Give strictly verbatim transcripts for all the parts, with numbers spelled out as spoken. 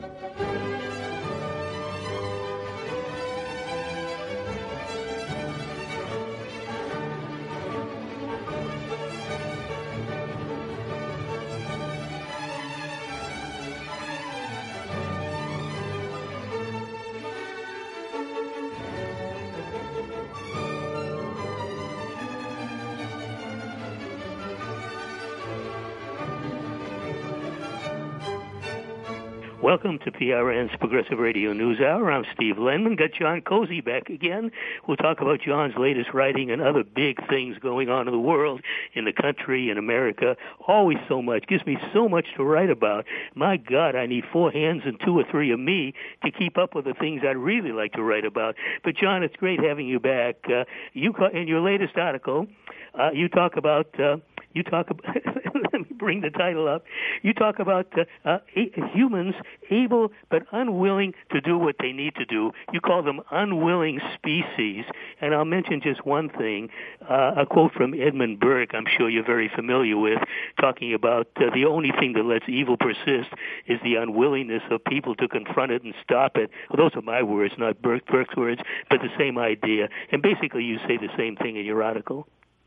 Welcome to P R N's Progressive Radio News Hour. I'm Steve Lenman. Got John Cozy back again. We'll talk about John's latest writing and other big things going on in the world, in the country, in America. Always so much. Gives me so much to write about. My God, I need four hands and two or three of me to keep up with the things I'd really like to write about. But, John, it's great having you back. Uh, you in your latest article, uh, you talk about... Uh, You talk about, let me bring the title up. You talk about uh, uh, humans able but unwilling to do what they need to do. You call them unwilling species. And I'll mention just one thing, uh, a quote from Edmund Burke, I'm sure you're very familiar with, talking about uh, the only thing that lets evil persist is the unwillingness of people to confront it and stop it. Well, those are my words, not Burke, Burke's words, but the same idea. And basically you say the same thing in your article.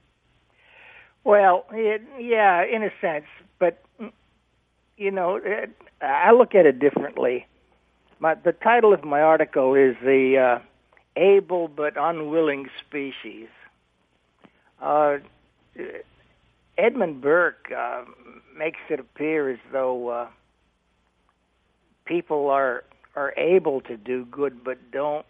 Well, it, yeah, in a sense, but, you know, it, I look at it differently. My, the title of my article is The uh, Able but Unwilling Species. Uh, Edmund Burke uh, makes it appear as though uh, people are are able to do good but don't,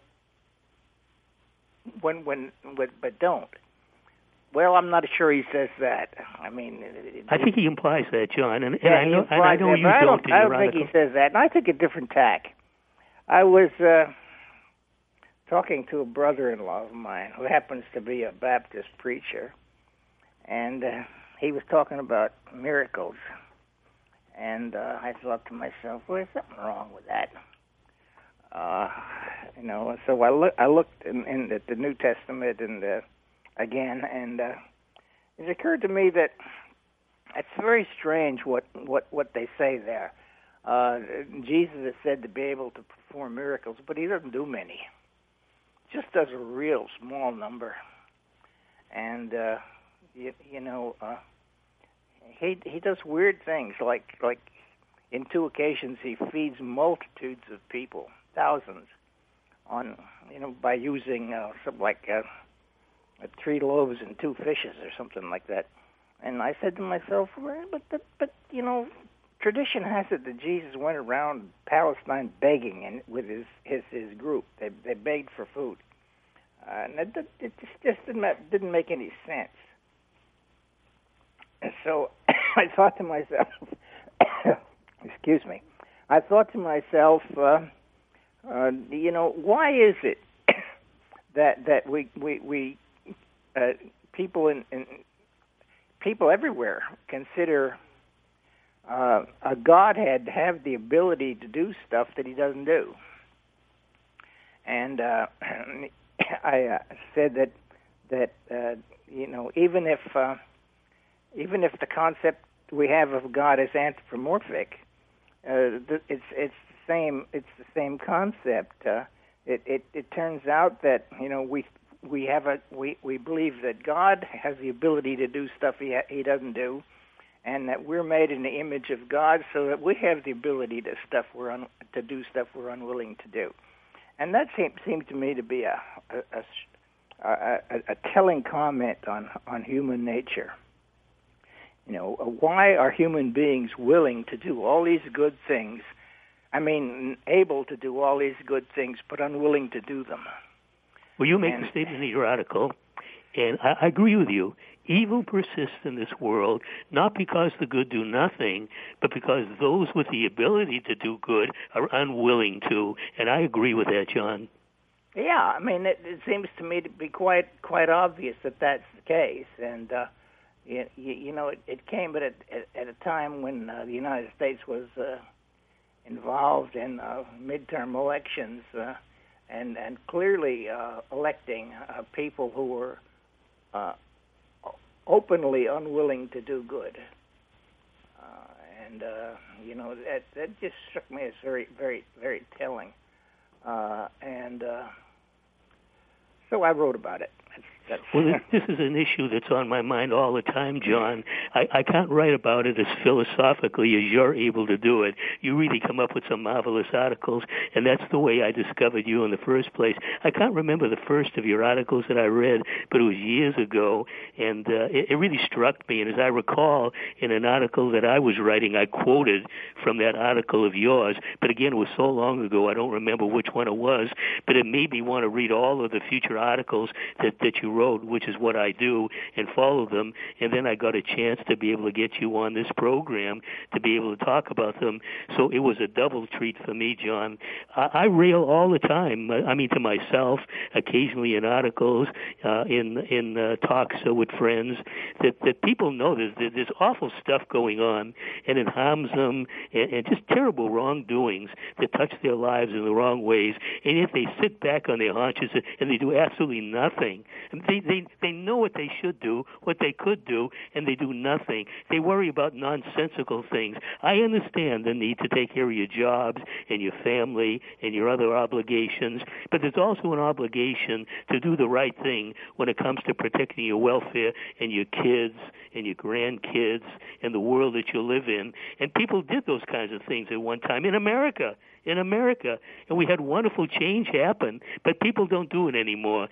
when when but don't. Well, I'm not sure he says that. I mean, it, I think he implies that, John, and, yeah, and I know, and I know that, you don't. I don't. don't, I don't think he says that, and I took a different tack. I was uh, talking to a brother-in-law of mine who happens to be a Baptist preacher, and uh, he was talking about miracles, and uh, I thought to myself, well, there's something wrong with that. Uh, you know, so I, look, I looked in, in at the New Testament and. Uh, Again, and uh, it occurred to me that it's very strange what, what, what they say there. Uh, Jesus is said to be able to perform miracles, but he doesn't do many. Just does a real small number. And, uh, you, you know, uh, he he does weird things, like, like in two occasions he feeds multitudes of people, thousands, on, you know, by using uh, something like... Uh, three loaves and two fishes or something like that. And I said to myself, well, but, but, but, you know, tradition has it that Jesus went around Palestine begging and with his, his, his group. They they begged for food. Uh, and it, it just, just didn't, didn't make any sense. And so I thought to myself, excuse me, I thought to myself, uh, uh, you know, why is it that that we, we, we Uh, people in, in people everywhere consider uh, a Godhead to have the ability to do stuff that he doesn't do. And uh, I uh, said that that uh, you know even if uh, even if the concept we have of God is anthropomorphic, uh, it's it's the same it's the same concept. Uh, it, it it turns out that you know we. We have a we, we believe that God has the ability to do stuff he ha- he doesn't do, and that we're made in the image of God, so that we have the ability to stuff we're un- to do stuff we're unwilling to do, and that seemed seemed to me to be a a, a, a, a telling comment on on human nature. You know, why are human beings willing to do all these good things? I mean, able to do all these good things, but unwilling to do them. Well, you make and, the statement in your article, and I, I agree with you. Evil persists in this world, not because the good do nothing, but because those with the ability to do good are unwilling to. And I agree with that, John. Yeah, I mean, it, it seems to me to be quite quite obvious that that's the case. And, uh, you, you know, it, it came at a, at a time when uh, the United States was uh, involved in uh, midterm elections, uh, and and clearly uh, electing uh, people who were uh, openly unwilling to do good. Uh, and uh, you know that that just struck me as very, very, very telling. Uh, and uh, so I wrote about it. That's, that's well, this is an issue that's on my mind all the time, John. I, I can't write about it as philosophically as you're able to do it. You really come up with some marvelous articles, and that's the way I discovered you in the first place. I can't remember the first of your articles that I read, but it was years ago, and uh, it, it really struck me. And as I recall, in an article that I was writing, I quoted from that article of yours, but again, it was so long ago, I don't remember which one it was, but it made me want to read all of the future articles that, that you wrote, which is what I do, and follow them. And then I got a chance to be able to get you on this program to be able to talk about them. So it was a double treat for me, John. I, I rail all the time. I mean, to myself, occasionally in articles, uh, in in uh, talks uh, with friends, that, that people know there's, there's awful stuff going on, and it harms them, and, and just terrible wrongdoings that touch their lives in the wrong ways. And yet they sit back on their haunches and they do absolutely nothing. They, they they know what they should do, what they could do, and they do nothing. They worry about nonsensical things. I understand the need to take care of your jobs and your family and your other obligations, but there's also an obligation to do the right thing when it comes to protecting your welfare and your kids and your grandkids and the world that you live in. And people did those kinds of things at one time in America. in America, and we had wonderful change happen, but people don't do it anymore.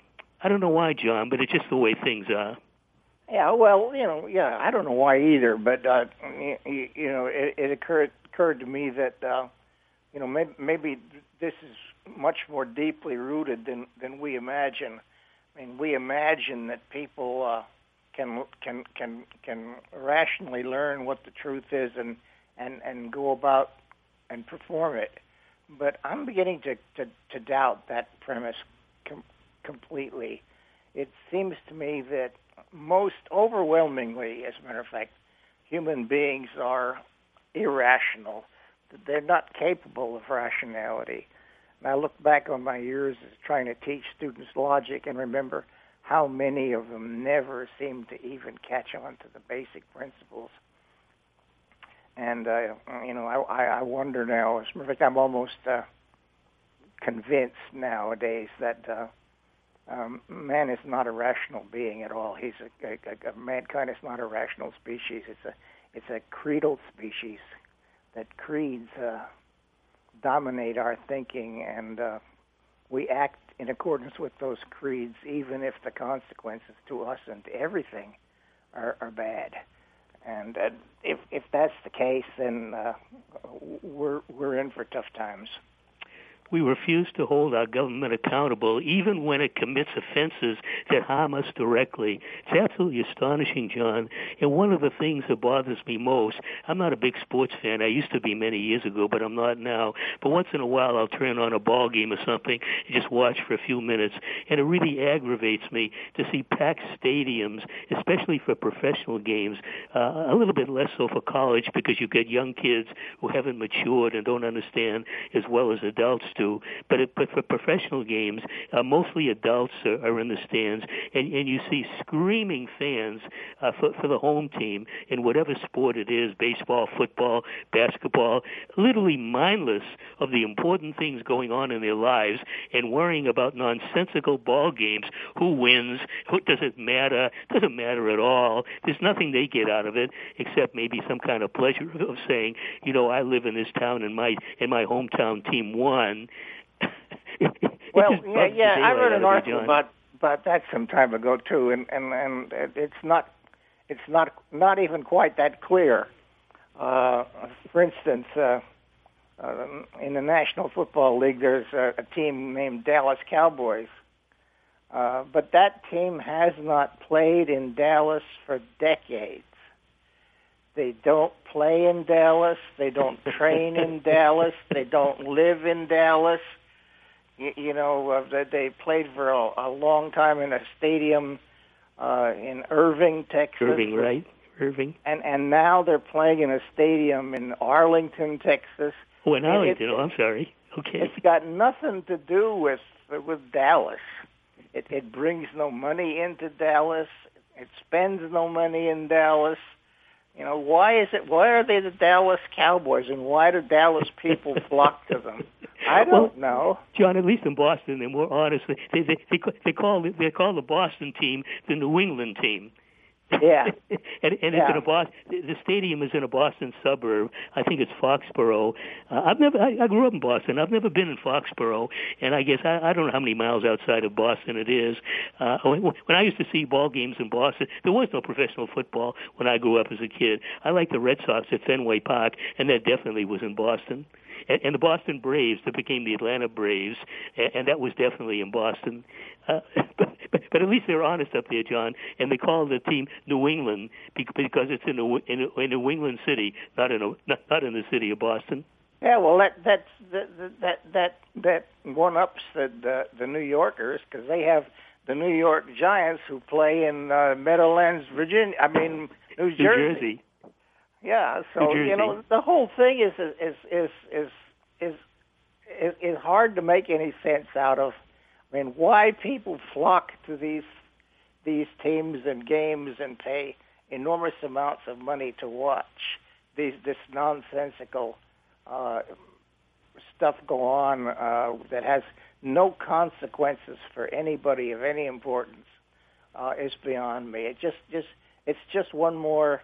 I don't know why, John, but it's just the way things are. Yeah, well, you know, yeah, I don't know why either, but, uh, you, you know, it, it occurred occurred to me that, uh, you know, maybe, maybe this is much more deeply rooted than, than we imagine. I mean, we imagine that people uh, can can can can rationally learn what the truth is and, and, and go about and perform it. But I'm beginning to, to, to doubt that premise com- completely. It seems to me that most overwhelmingly, as a matter of fact, human beings are irrational. They're not capable of rationality. And I look back on my years as trying to teach students logic and remember how many of them never seem to even catch on to the basic principles. And, uh, you know, I, I wonder now, as a matter of fact, I'm almost uh, convinced nowadays that uh, um, man is not a rational being at all. He's a, a, a mankind is not a rational species. It's a it's a creedal species. That creeds uh, dominate our thinking, and uh, we act in accordance with those creeds, even if the consequences to us and to everything are, are bad. And uh, if if that's the case, then uh, we're we're in for tough times. We refuse to hold our government accountable, even when it commits offenses that harm us directly. It's absolutely astonishing, John. And one of the things that bothers me most, I'm not a big sports fan. I used to be many years ago, but I'm not now. But once in a while, I'll turn on a ball game or something and just watch for a few minutes. And it really aggravates me to see packed stadiums, especially for professional games, uh, a little bit less so for college because you get young kids who haven't matured and don't understand as well as adults do. But it, but for professional games, uh, mostly adults are, are in the stands, and, and you see screaming fans uh, for, for the home team in whatever sport it is, baseball, football, basketball, literally mindless of the important things going on in their lives and worrying about nonsensical ball games. Who wins? Who, does it matter? Doesn't matter at all. There's nothing they get out of it except maybe some kind of pleasure of saying, you know, I live in this town and my and my hometown team won. Well, yeah, yeah. I read an article about about that some time ago too, and, and, and it's not it's not not even quite that clear. Uh, for instance, uh, uh, in the National Football League, there's a, a team named Dallas Cowboys, uh, but that team has not played in Dallas for decades. They don't play in Dallas. They don't train in Dallas. They don't live in Dallas. You, you know, uh, they played for a, a long time in a stadium uh, in Irving, Texas. Irving, right? Irving. And and now they're playing in a stadium in Arlington, Texas. Oh, in Arlington. Oh, I'm sorry. Okay. It's got nothing to do with with Dallas. It, it brings no money into Dallas. It spends no money in Dallas. You know, why is it? Why are they the Dallas Cowboys, and why do Dallas people flock to them? I don't well, know. John, at least in Boston, they're more honest. They they they, they call they call the Boston team the New England team. Yeah, and and it's yeah. in a Boston. The stadium is in a Boston suburb. I think it's Foxborough. Uh, I've never. I, I grew up in Boston. I've never been in Foxborough, and I guess I, I don't know how many miles outside of Boston it is. Uh, when, when I used to see ball games in Boston, there was no professional football when I grew up as a kid. I liked the Red Sox at Fenway Park, and that definitely was in Boston. And, and the Boston Braves that became the Atlanta Braves, and, and that was definitely in Boston. Uh, but, but, but at least they're honest up there, John, and they call the team New England because it's in a, in a, in New England city, not in a, not, not in the city of Boston. Yeah, well, that that's that that that that one ups the the, the New Yorkers because they have the New York Giants who play in uh, Meadowlands, Virginia. I mean, New Jersey. New Jersey. Yeah, so you know the whole thing is is is is is is is hard to make any sense out of. I mean, why people flock to these these teams and games and pay enormous amounts of money to watch these this nonsensical uh, stuff go on uh, that has no consequences for anybody of any importance uh, is beyond me. It just just it's just one more.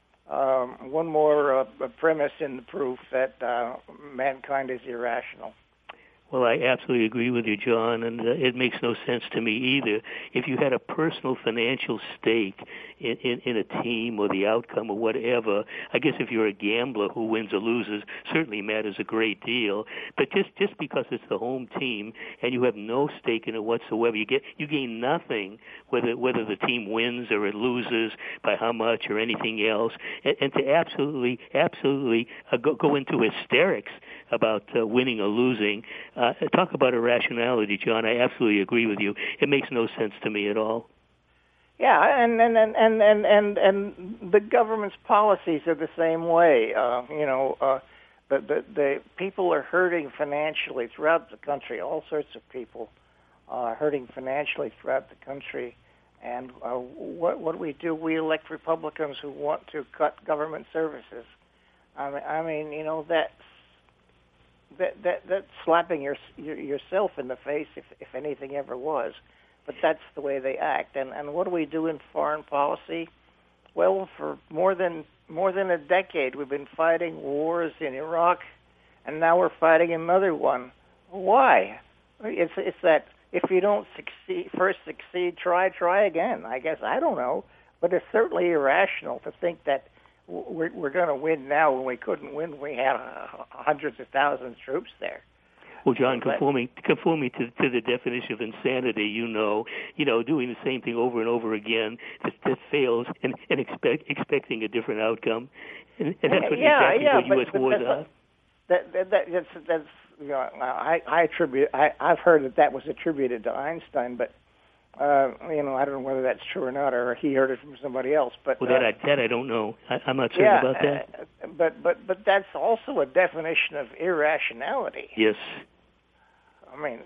Um, one more uh, premise in the proof that uh, mankind is irrational. Well, I absolutely agree with you, John, and uh, it makes no sense to me either. If you had a personal financial stake in, in, in a team or the outcome or whatever, I guess if you're a gambler who wins or loses, certainly matters a great deal. But just, just because it's the home team and you have no stake in it whatsoever, you get you gain nothing whether whether the team wins or it loses by how much or anything else. And, and to absolutely, absolutely uh, go, go into hysterics about uh, winning or losing. Uh, talk about irrationality, John. I absolutely agree with you. It makes no sense to me at all. Yeah, and and and and and and, and the government's policies are the same way. Uh, you know, uh, the, the the people are hurting financially throughout the country. All sorts of people are hurting financially throughout the country. And uh, what what do we do? We elect Republicans who want to cut government services. I mean, I mean, you know that. That, that that's slapping your, your yourself in the face if if anything ever was, but that's the way they act. And and what do we do in foreign policy? Well, for more than more than a decade, we've been fighting wars in Iraq, and now we're fighting another one. Why? It's it's that if you don't succeed first succeed, try try again. I guess I don't know, but it's certainly irrational to think that. We're, we're going to win now when we couldn't win when we had uh, hundreds of thousands of troops there. Well, John, conforming conforming to, to the definition of insanity, you know, you know, doing the same thing over and over again that, that fails and, and expect, expecting a different outcome, and, and that's what yeah, exactly yeah, what but, U S but wars that's, are. That, that, that, that's that's you know, I I attribute I I've heard that that was attributed to Einstein, but. Uh, you know, I don't know whether that's true or not, or he heard it from somebody else. But well, that uh, I, that I don't know. I, I'm not certain yeah, about that. Uh, but but but that's also a definition of irrationality. Yes. I mean,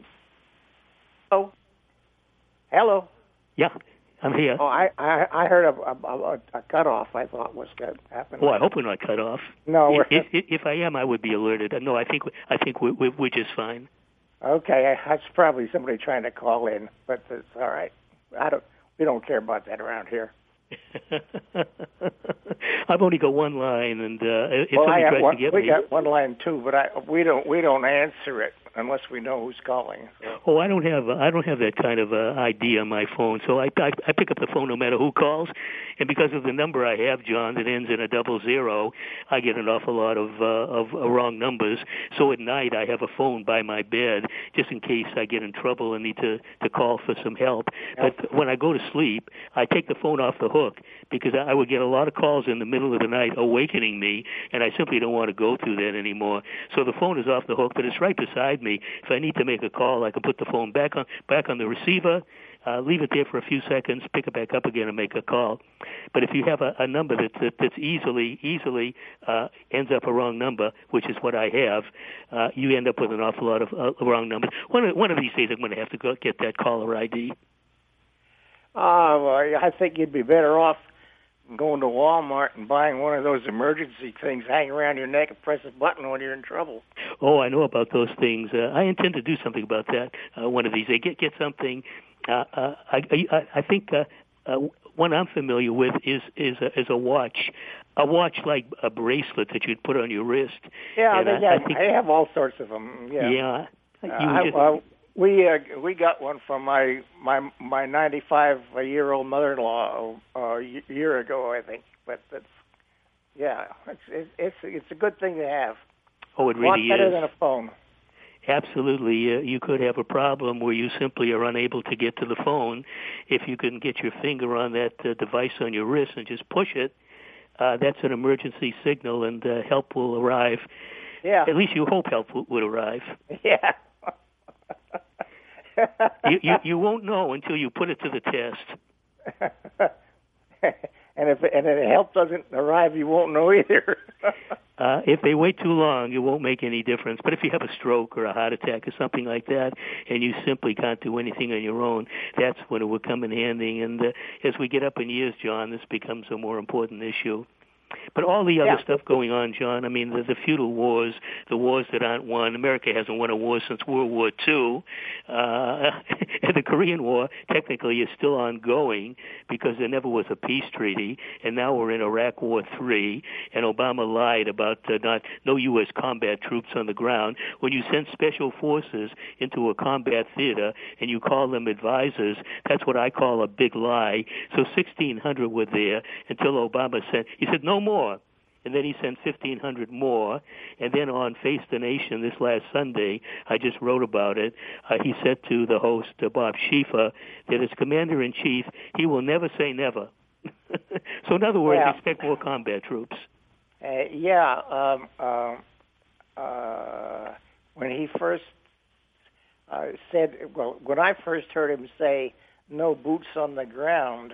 oh, hello. Yeah, I'm here. Oh, I I, I heard a, a, a cutoff. I thought was going to happen. Oh, I hope we're not cut off. No, if, if, if, if I am, I would be alerted. No, I think I think we're, we're, we're just fine. Okay, that's probably somebody trying to call in, but it's all right. I don't. We don't care about that around here. I've only got one line, and uh, if well, somebody I tries one, to get we me, got one line too, but I we don't we don't answer it unless we know who's calling. So. Oh, I don't have I don't have that kind of uh, I D on my phone, so I, I I pick up the phone no matter who calls, and because of the number I have, John, that ends in a double zero, I get an awful lot of uh, of uh, wrong numbers. So at night I have a phone by my bed just in case I get in trouble and need to to call for some help. But Yep. when I go to sleep, I take the phone off the hook because I would get a lot of calls in the middle of the night awakening me, and I simply don't want to go through that anymore. So the phone is off the hook, but it's right beside me. If I need to make a call, I can put the phone back on back on the receiver, uh, leave it there for a few seconds, pick it back up again, and make a call. But if you have a, a number that, that that's easily easily uh, ends up a wrong number, which is what I have, uh, you end up with an awful lot of uh, wrong numbers. One of one of these days, I'm going to have to go get that caller I D. Uh, well, I think you'd be better off going to Walmart and buying one of those emergency things, hang around your neck and press a button when you're in trouble. Oh, I know about those things. Uh, I intend to do something about that uh, one of these days. Get get something. Uh, uh, I, I I think uh, uh, one I'm familiar with is is a, is a watch, a watch like a bracelet that you'd put on your wrist. Yeah, and they, I, yeah, I think, I have all sorts of them. Yeah, yeah. Uh, You I, just, uh, we uh, we got one from my my my ninety-five year old mother-in-law uh, a year ago, I think. But that's yeah, it's it's it's a good thing to have. oh, it A lot really better is. than a phone. Absolutely. Uh, you could have a problem where you simply are unable to get to the phone. If you can get your finger on that uh, device on your wrist and just push it, uh, that's an emergency signal, and uh, help will arrive. Yeah. At least you hope help w- would arrive. Yeah. you, you you won't know until you put it to the test. And if and if help doesn't arrive, you won't know either. Uh, if they wait too long, it won't make any difference. But if you have a stroke or a heart attack or something like that, and you simply can't do anything on your own, that's when it would come in handy. And uh, as we get up in years, John, this becomes a more important issue. But all the other Yeah. stuff going on, John, I mean, the, the feudal wars, the wars that aren't won. America hasn't won a war since World War Two. Uh, and the Korean War, technically, is still ongoing because there never was a peace treaty. And now we're in Iraq War Three, and Obama lied about uh, not no U S combat troops on the ground. When you send special forces into a combat theater and you call them advisors, that's what I call a big lie. So sixteen hundred were there until Obama said, he said, no more. And then he sent fifteen hundred more. And then on Face the Nation this last Sunday, I just wrote about it, uh, he said to the host, uh, Bob Schieffer, that as commander-in-chief, he will never say never. So in other words, Yeah. expect more combat troops. Uh, yeah. Um, uh, uh, when he first uh, said, well, when I first heard him say, no boots on the ground,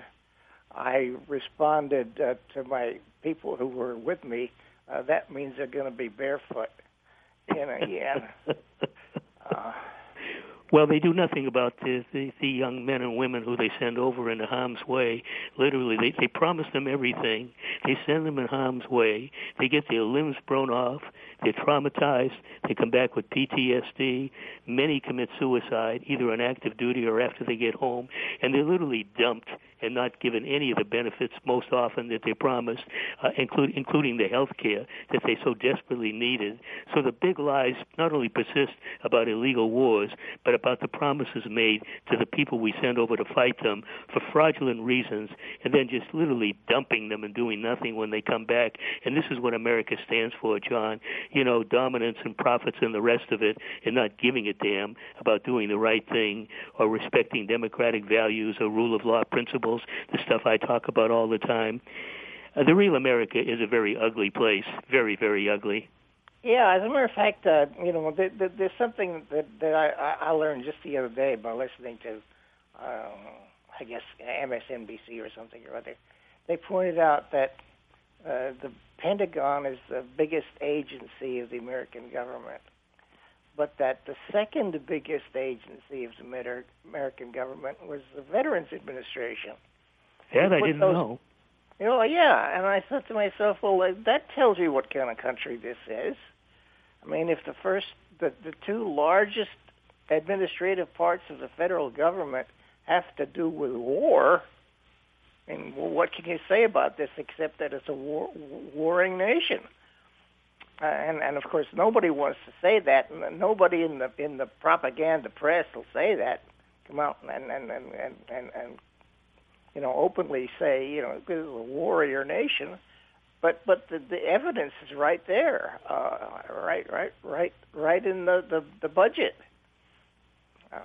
I responded uh, to my people who were with me, uh, that means they're going to be barefoot. You know, yeah. Uh, Well, they do nothing about the, the, the young men and women who they send over into harm's way. Literally, they, they promise them everything. They send them in harm's way. They get their limbs blown off. They're traumatized. They come back with P T S D. Many commit suicide, either on active duty or after they get home. And they're literally dumped and not given any of the benefits most often that they promised, uh, include, including the health care that they so desperately needed. So the big lies not only persist about illegal wars, but about the promises made to the people we send over to fight them for fraudulent reasons, and then just literally dumping them and doing nothing when they come back. And this is what America stands for, John. You know, dominance and profits and the rest of it, and not giving a damn about doing the right thing or respecting democratic values or rule of law principles, the stuff I talk about all the time. Uh, the real America is a very ugly place, very, very ugly. Yeah, as a matter of fact, uh, you know, there, there, there's something that, that I, I learned just the other day by listening to, uh, I guess, M S N B C or something or other. They pointed out that uh, the Pentagon is the biggest agency of the American government, but that the second biggest agency of the American government was the Veterans Administration. That I didn't those, know. You know, yeah, and I thought to myself, well, that tells you what kind of country this is. I mean, if the first, the, the two largest administrative parts of the federal government have to do with war, I mean, well, what can you say about this except that it's a war, warring nation? Uh, and, and of course, nobody wants to say that. And nobody in the in the propaganda press will say that. Come out and and and and and, and you know, openly say, you know, this is a warrior nation. But but the, the evidence is right there, uh, right right right right in the the, the budget. Uh,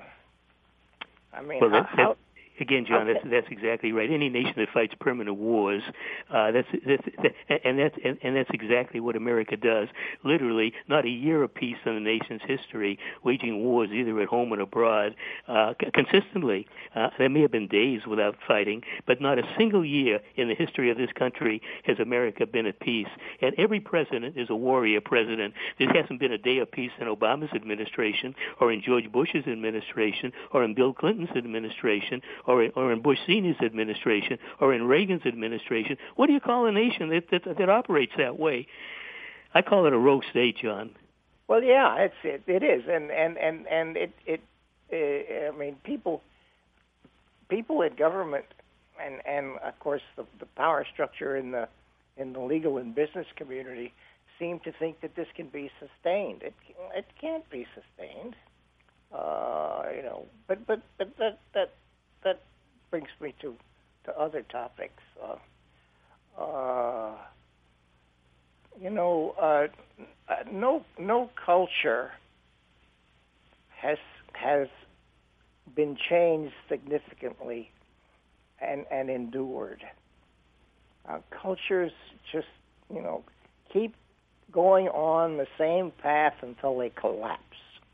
I mean, well, that, how, that, again, John, okay. that's that's exactly right. Any nation that fights permanent wars, uh, that's, that's that, and that's and, and that's exactly what America does. Literally, not a year of peace in the nation's history, waging wars either at home or abroad, uh, c- consistently. Uh, there may have been days without fighting, but not a single year in the history of this country has America been at peace. And every president is a warrior president. There hasn't been a day of peace in Obama's administration, or in George Bush's administration, or in Bill Clinton's administration, or in, or in Bush Senior's administration, or in Reagan's administration. What do you call a nation that that, that operates that way? I call it a rogue state, John. Well, yeah, it's it, it is, and and and and it it. Uh, I mean, people people in government, and and of course the the power structure in the in the legal and business community seem to think that this can be sustained. It it can't be sustained. Uh, you know, but but but that that that brings me to to other topics. Uh, uh, you know, uh, no no culture has has been changed significantly and and endured. Uh, cultures just you know keep going on the same path until they collapse.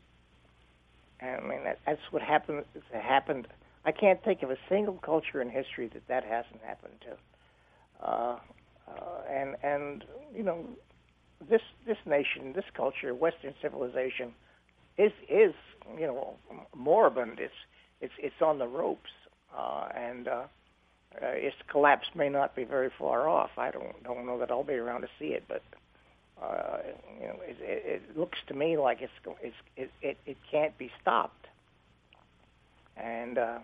I mean, that, that's what happened. Happened. I can't think of a single culture in history that that hasn't happened to. Uh, uh, and and you know, this this nation, this culture, Western civilization, is is you know moribund. It's it's it's on the ropes, uh, and uh, uh, its collapse may not be very far off. I don't don't know that I'll be around to see it, but. Uh, you know, it, it, it looks to me like it's, it's it, it it can't be stopped, and uh,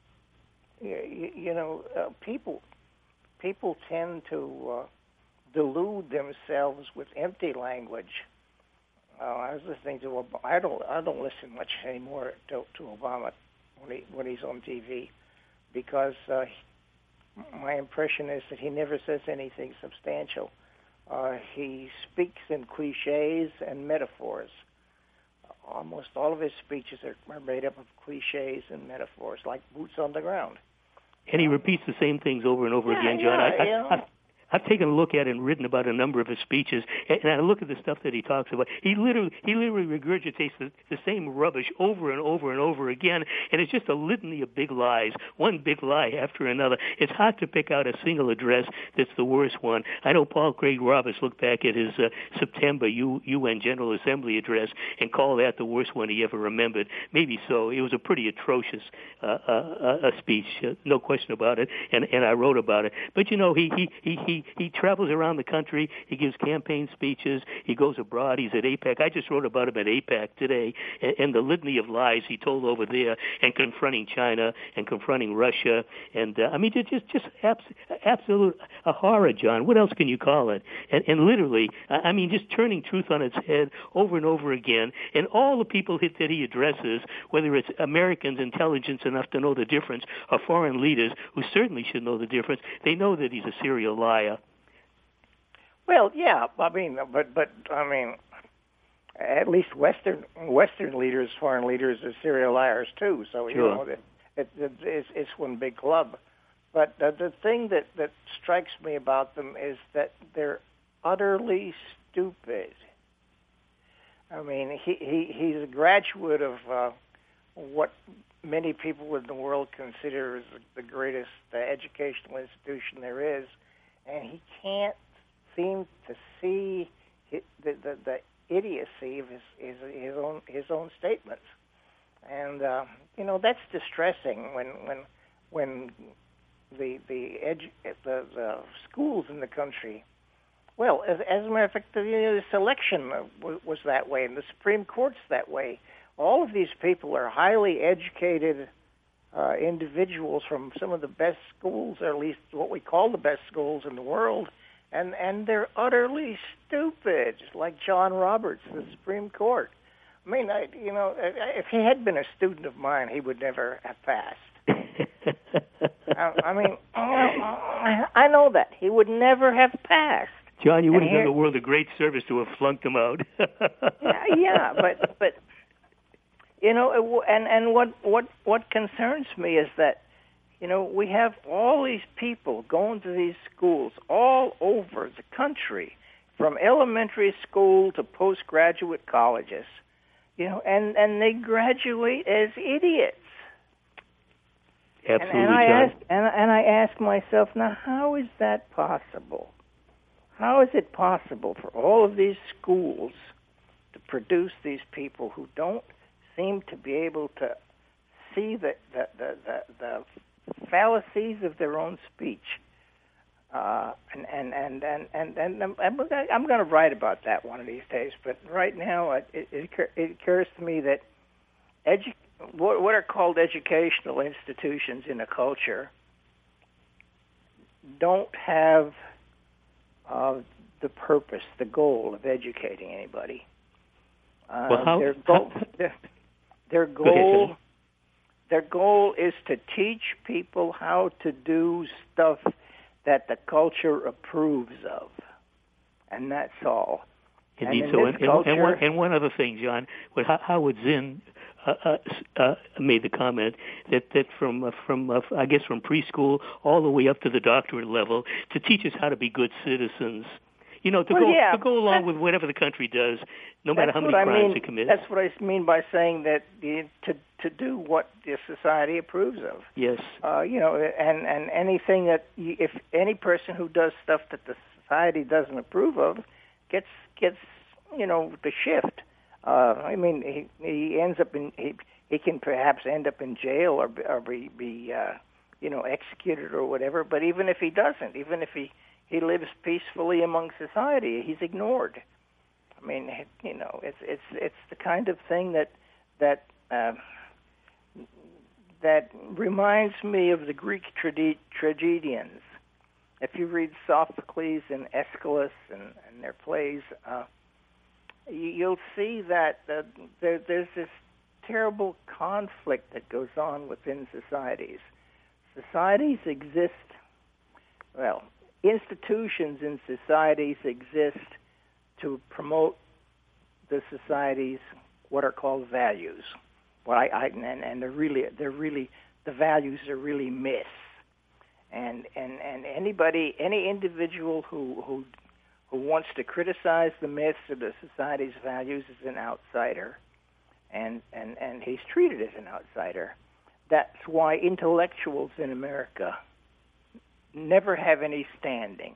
you, you know, uh, people people tend to uh, delude themselves with empty language. Uh, I was listening to Obama. I don't I don't listen much anymore to, to Obama when he when he's on T V because uh, my impression is that he never says anything substantial. Uh, he speaks in cliches and metaphors. Almost all of his speeches are, are made up of cliches and metaphors, like boots on the ground. And he repeats the same things over and over yeah, again, John. Yeah, I, I, you know. I've, I've taken a look at it and written about a number of his speeches, and I look at the stuff that he talks about. He literally, he literally regurgitates the, the same rubbish over and over and over again, and it's just a litany of big lies, one big lie after another. It's hard to pick out a single address that's the worst one. I know Paul Craig Roberts looked back at his uh, September U N General Assembly address and called that the worst one he ever remembered. Maybe so. It was a pretty atrocious uh, uh, uh, speech, uh, no question about it, and, and I wrote about it. But, you know, he, he, he, he He travels around the country. He gives campaign speeches. He goes abroad. He's at APEC. I just wrote about him at APEC today, and, and the litany of lies he told over there, and confronting China and confronting Russia. And uh, I mean, just just, just abs- absolute a horror, John. What else can you call it? And, and literally, I mean, just turning truth on its head over and over again. And all the people that he addresses, whether it's Americans intelligence enough to know the difference, or foreign leaders who certainly should know the difference, they know that he's a serial liar. Well, yeah, I mean, but but I mean, at least Western Western leaders, foreign leaders, are serial liars too. So sure. you know, it, it, it, it's, it's one big club. But the, the thing that, that strikes me about them is that they're utterly stupid. I mean, he, he he's a graduate of uh, what many people in the world consider as the greatest uh, educational institution there is, and he can't seem to see the, the, the idiocy of his, his his own his own statements, and uh, you know that's distressing when when when the the, edu- the the schools in the country. Well, as, as a matter of fact, the, you know, this election was, was that way, and the Supreme Court's that way. All of these people are highly educated uh, individuals from some of the best schools, or at least what we call the best schools in the world. And and they're utterly stupid, like John Roberts, the Supreme Court. I mean, I, you know, if he had been a student of mine, he would never have passed. I, I mean, I know that. He would never have passed. John, you would and have here, done the world a great service to have flunked him out. yeah, yeah, but but you know, and and what what what concerns me is that, you know, we have all these people going to these schools all over the country, from elementary school to postgraduate colleges, you know, and, and they graduate as idiots. Absolutely, and, and I John. ask, and, and I ask myself, now, how is that possible? How is it possible for all of these schools to produce these people who don't seem to be able to see the the the, the, the fallacies of their own speech. Uh, and, and, and, and, and, and I'm, I'm going to write about that one of these days. But right now, it, it, it occurs to me that edu- what, what are called educational institutions in a culture don't have uh, the purpose, the goal of educating anybody. Uh, well, how, their goal, how, their, their goal, go ahead, their goal is to teach people how to do stuff that the culture approves of, and that's all. Indeed. And so, in and, culture, and, one, and one other thing, John, what Howard Zinn uh, uh, uh, made the comment that that from uh, from uh, I guess from preschool all the way up to the doctorate level to teach us how to be good citizens. You know, to well, go yeah, to go along with whatever the country does, no matter how many I crimes mean, it commits. That's what I mean by saying that the, to to do what the society approves of. Yes. Uh, you know, and and anything that you, if any person who does stuff that the society doesn't approve of gets gets you know the shift. Uh, I mean, he he ends up in he he can perhaps end up in jail or or be, be uh, you know executed or whatever. But even if he doesn't, even if he he lives peacefully among society, he's ignored. I mean, you know, it's it's it's the kind of thing that that uh, that reminds me of the Greek trage- tragedians. If you read Sophocles and Aeschylus and, and their plays, uh, you, you'll see that uh, there, there's this terrible conflict that goes on within societies. Societies exist, well, institutions in societies exist to promote the society's what are called values. Well, I, I and, and they're really they're really the values are really myths. And and, and anybody any individual who, who who wants to criticize the myths of the society's values is an outsider. And, and, and he's treated as an outsider. That's why intellectuals in America never have any standing.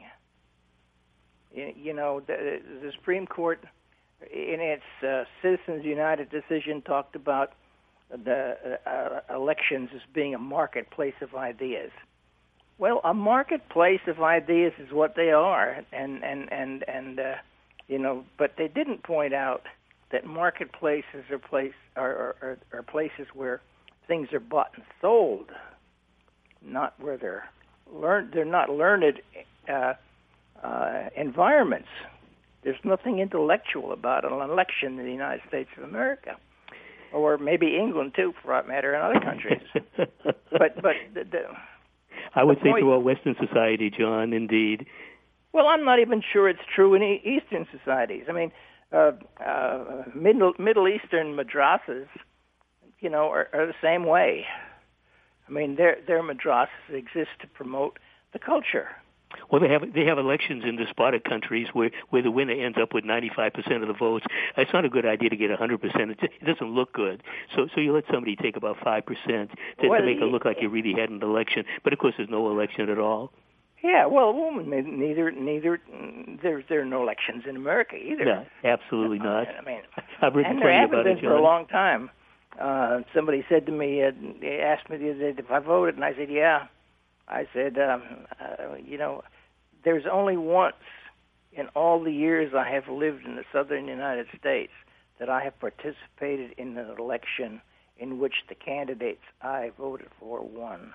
You, you know, the, the Supreme Court, in its uh, Citizens United decision, talked about the uh, elections as being a marketplace of ideas. Well, a marketplace of ideas is what they are, and and and and uh, you know, but they didn't point out that marketplaces are place are, are, are places where things are bought and sold, not where they're learned. They're not learned uh, uh, environments. There's nothing intellectual about an election in the United States of America, or maybe England too, for that matter, and other countries. but but the, the, I would the say point, throughout Western society, John, indeed. Well, I'm not even sure it's true in Eastern societies. I mean, uh, uh, Middle Middle Eastern madrasas, you know, are, are the same way. I mean, their their madrasas exist to promote the culture. Well, they have they have elections in despotic countries where, where the winner ends up with ninety-five percent of the votes. It's not a good idea to get one hundred percent. It, it doesn't look good. So so you let somebody take about five percent to, well, to make it look like you really had an election. But, of course, there's no election at all. Yeah, well, neither neither there there are no elections in America either. No, absolutely not. I mean, I've written and plenty there haven't about been it, for a John. long time. Uh, somebody said to me, uh, they asked me the other day if I voted, and I said, yeah. I said, um, uh, you know, there's only once in all the years I have lived in the southern United States that I have participated in an election in which the candidates I voted for won.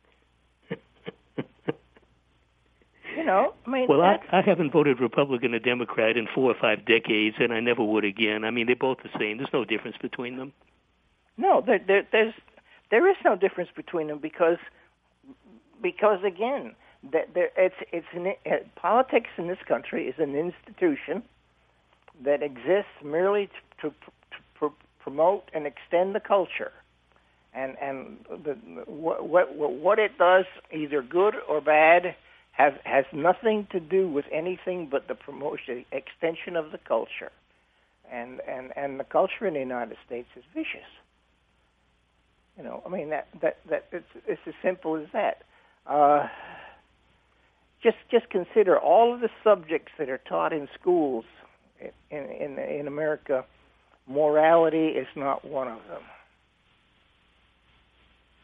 You know, I mean, well, I, that's... I haven't voted Republican or Democrat in four or five decades, and I never would again. I mean, they're both the same. There's no difference between them. No, there, there, there's there is no difference between them because because again, that there, it's it's an, uh, politics in this country is an institution that exists merely to, to, to pr- promote and extend the culture, and and the, what, what what it does, either good or bad, has has nothing to do with anything but the promotion, extension of the culture, and and and the culture in the United States is vicious. You know, I mean that that that it's it's as simple as that. Uh, just just consider all of the subjects that are taught in schools in in in America. Morality is not one of them.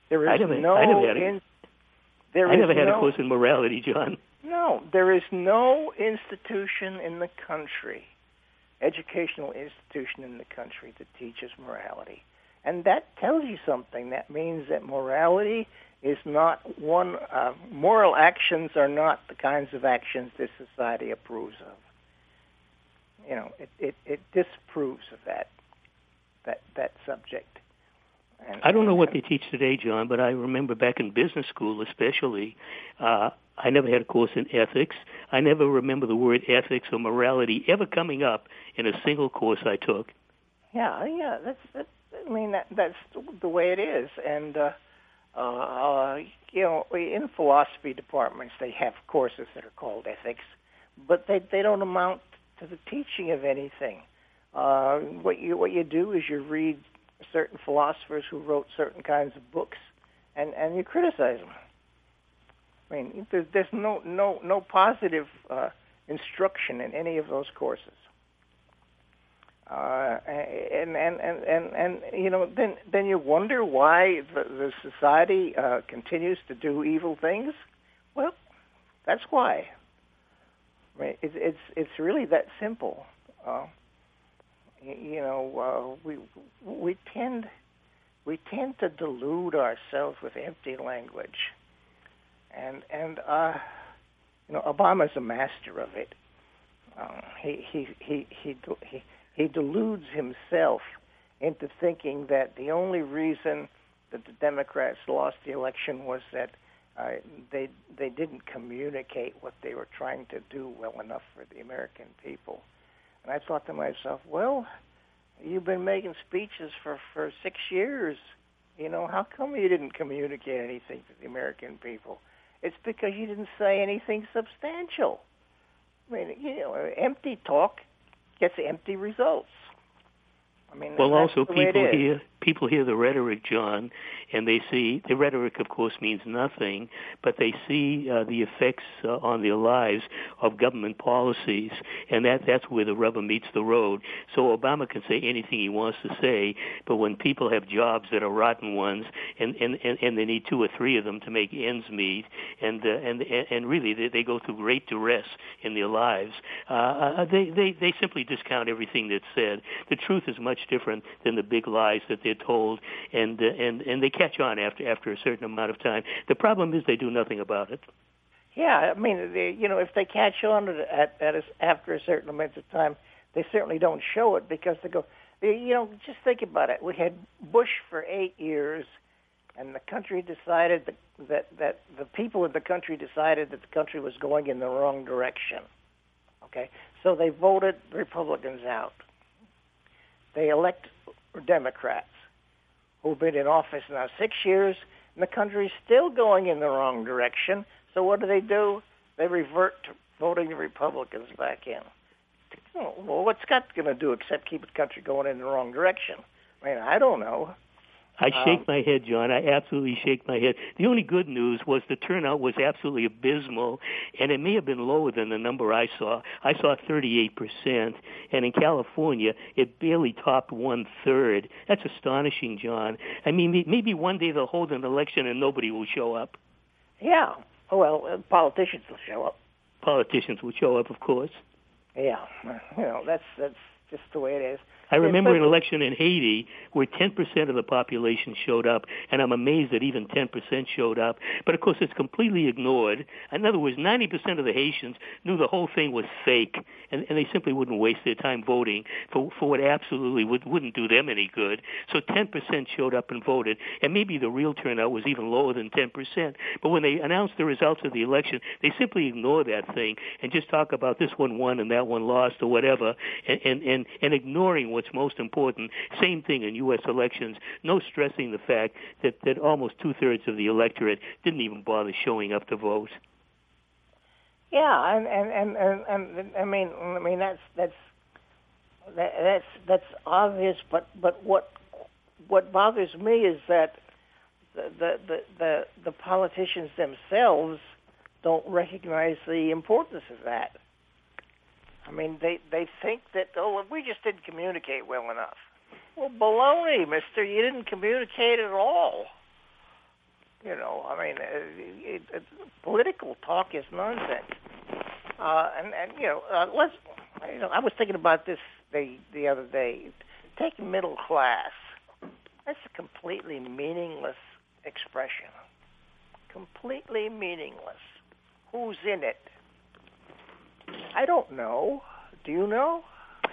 There is I never, no. I never had a, in, there I is never had no, a course in morality, John. No, there is no institution in the country, educational institution in the country that teaches morality. And that tells you something. That means that morality is not one, uh, moral actions are not the kinds of actions this society approves of. You know, it, it, it disapproves of that, that, that subject. And, I don't know and, what they teach today, John, but I remember back in business school especially, uh, I never had a course in ethics. I never remember the word ethics or morality ever coming up in a single course I took. Yeah, yeah, that's, that's I mean, that, that's the way it is. And, uh, uh, you know, in philosophy departments, they have courses that are called ethics, but they, they don't amount to the teaching of anything. Uh, what you what you do is you read certain philosophers who wrote certain kinds of books, and, and you criticize them. I mean, there's, there's no no no positive uh, instruction in any of those courses. Uh, and, and, and, and, and, you know, then then you wonder why the, the society uh, continues to do evil things. Well, that's why. I mean, it, it's it's really that simple. Uh, you know, uh, we we tend we tend to delude ourselves with empty language, and and uh, you know, Obama's a master of it. Uh, he he he he he. He deludes himself into thinking that the only reason that the Democrats lost the election was that uh, they they didn't communicate what they were trying to do well enough for the American people. And I thought to myself, well, you've been making speeches for, for six years. You know, how come you didn't communicate anything to the American people? It's because you didn't say anything substantial. I mean, you know, empty talk gets empty results. I mean, well, that's also the way people it is. hear people hear the rhetoric, John, and they see the rhetoric, of course, means nothing, but they see uh, the effects uh, on their lives of government policies, and that that's where the rubber meets the road. So Obama can say anything he wants to say, but when people have jobs that are rotten ones, and and, and, and they need two or three of them to make ends meet, and uh, and and really they, they go through great duress in their lives, uh, they they they simply discount everything that's said. The truth is much different than the big lies that they're told, and uh, and and they catch on after after a certain amount of time. The problem is they do nothing about it. Yeah, I mean, they, you know, if they catch on at, at a, after a certain amount of time, they certainly don't show it because they go, you know, just think about it. We had Bush for eight years, and the country decided that that, that the people of the country decided that the country was going in the wrong direction. Okay, so they voted Republicans out. They elect Democrats who've been in office now six years, and the country's still going in the wrong direction. So what do they do? They revert to voting the Republicans back in. Well, what's that going to do except keep the country going in the wrong direction? I mean, I don't know. I shake Um, my head, John. I absolutely shake my head. The only good news was the turnout was absolutely abysmal, and it may have been lower than the number I saw. I saw thirty-eight percent, and in California, it barely topped one-third. That's astonishing, John. I mean, maybe one day they'll hold an election and nobody will show up. Yeah. Oh, well, uh, politicians will show up. Politicians will show up, of course. Yeah. You know, that's that's just the way it is. I remember but, an election in Haiti where ten percent of the population showed up, and I'm amazed that even ten percent showed up. But, of course, it's completely ignored. In other words, ninety percent of the Haitians knew the whole thing was fake, and, and they simply wouldn't waste their time voting for, for what absolutely would, wouldn't do them any good. So ten percent showed up and voted, and maybe the real turnout was even lower than ten percent. But when they announced the results of the election, they simply ignore that thing and just talk about this one won and that one lost or whatever, and, and, and, and ignoring what's most important. Same thing in U S elections. No stressing the fact that, that almost two-thirds of the electorate didn't even bother showing up to vote. Yeah, and and, and, and, and I mean, I mean that's that's that, that's that's obvious. But but what what bothers me is that the the the the, the politicians themselves don't recognize the importance of that. I mean, they, they think that, oh, we just didn't communicate well enough. Well, baloney, mister. You didn't communicate at all. You know, I mean, it, it, it, political talk is nonsense. Uh, and, and you know, uh, let's. You know, I was thinking about this the the other day. Take middle class. That's a completely meaningless expression. Completely meaningless. Who's in it? I don't know. Do you know?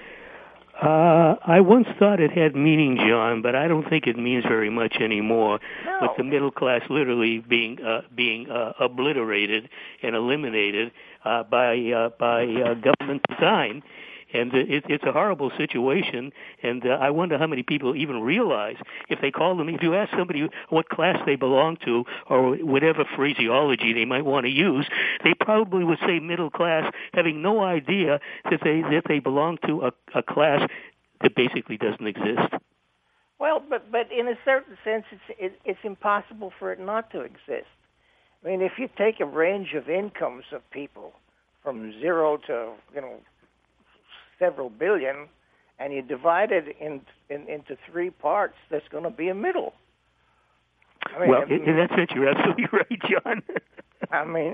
Uh, I once thought it had meaning, John, but I don't think it means very much anymore. No. With the middle class literally being uh, being uh, obliterated and eliminated uh, by uh, by uh, government design. And it, it's a horrible situation, and uh, I wonder how many people even realize if they call them, if you ask somebody what class they belong to or whatever phraseology they might want to use, they probably would say middle class, having no idea that they that they belong to a, a class that basically doesn't exist. Well, but but in a certain sense, it's it, it's impossible for it not to exist. I mean, if you take a range of incomes of people from zero to, you know, several billion, and you divide it in, in, into three parts, there's going to be a middle. I mean, well, in, in that sense, you're absolutely right, John. I mean,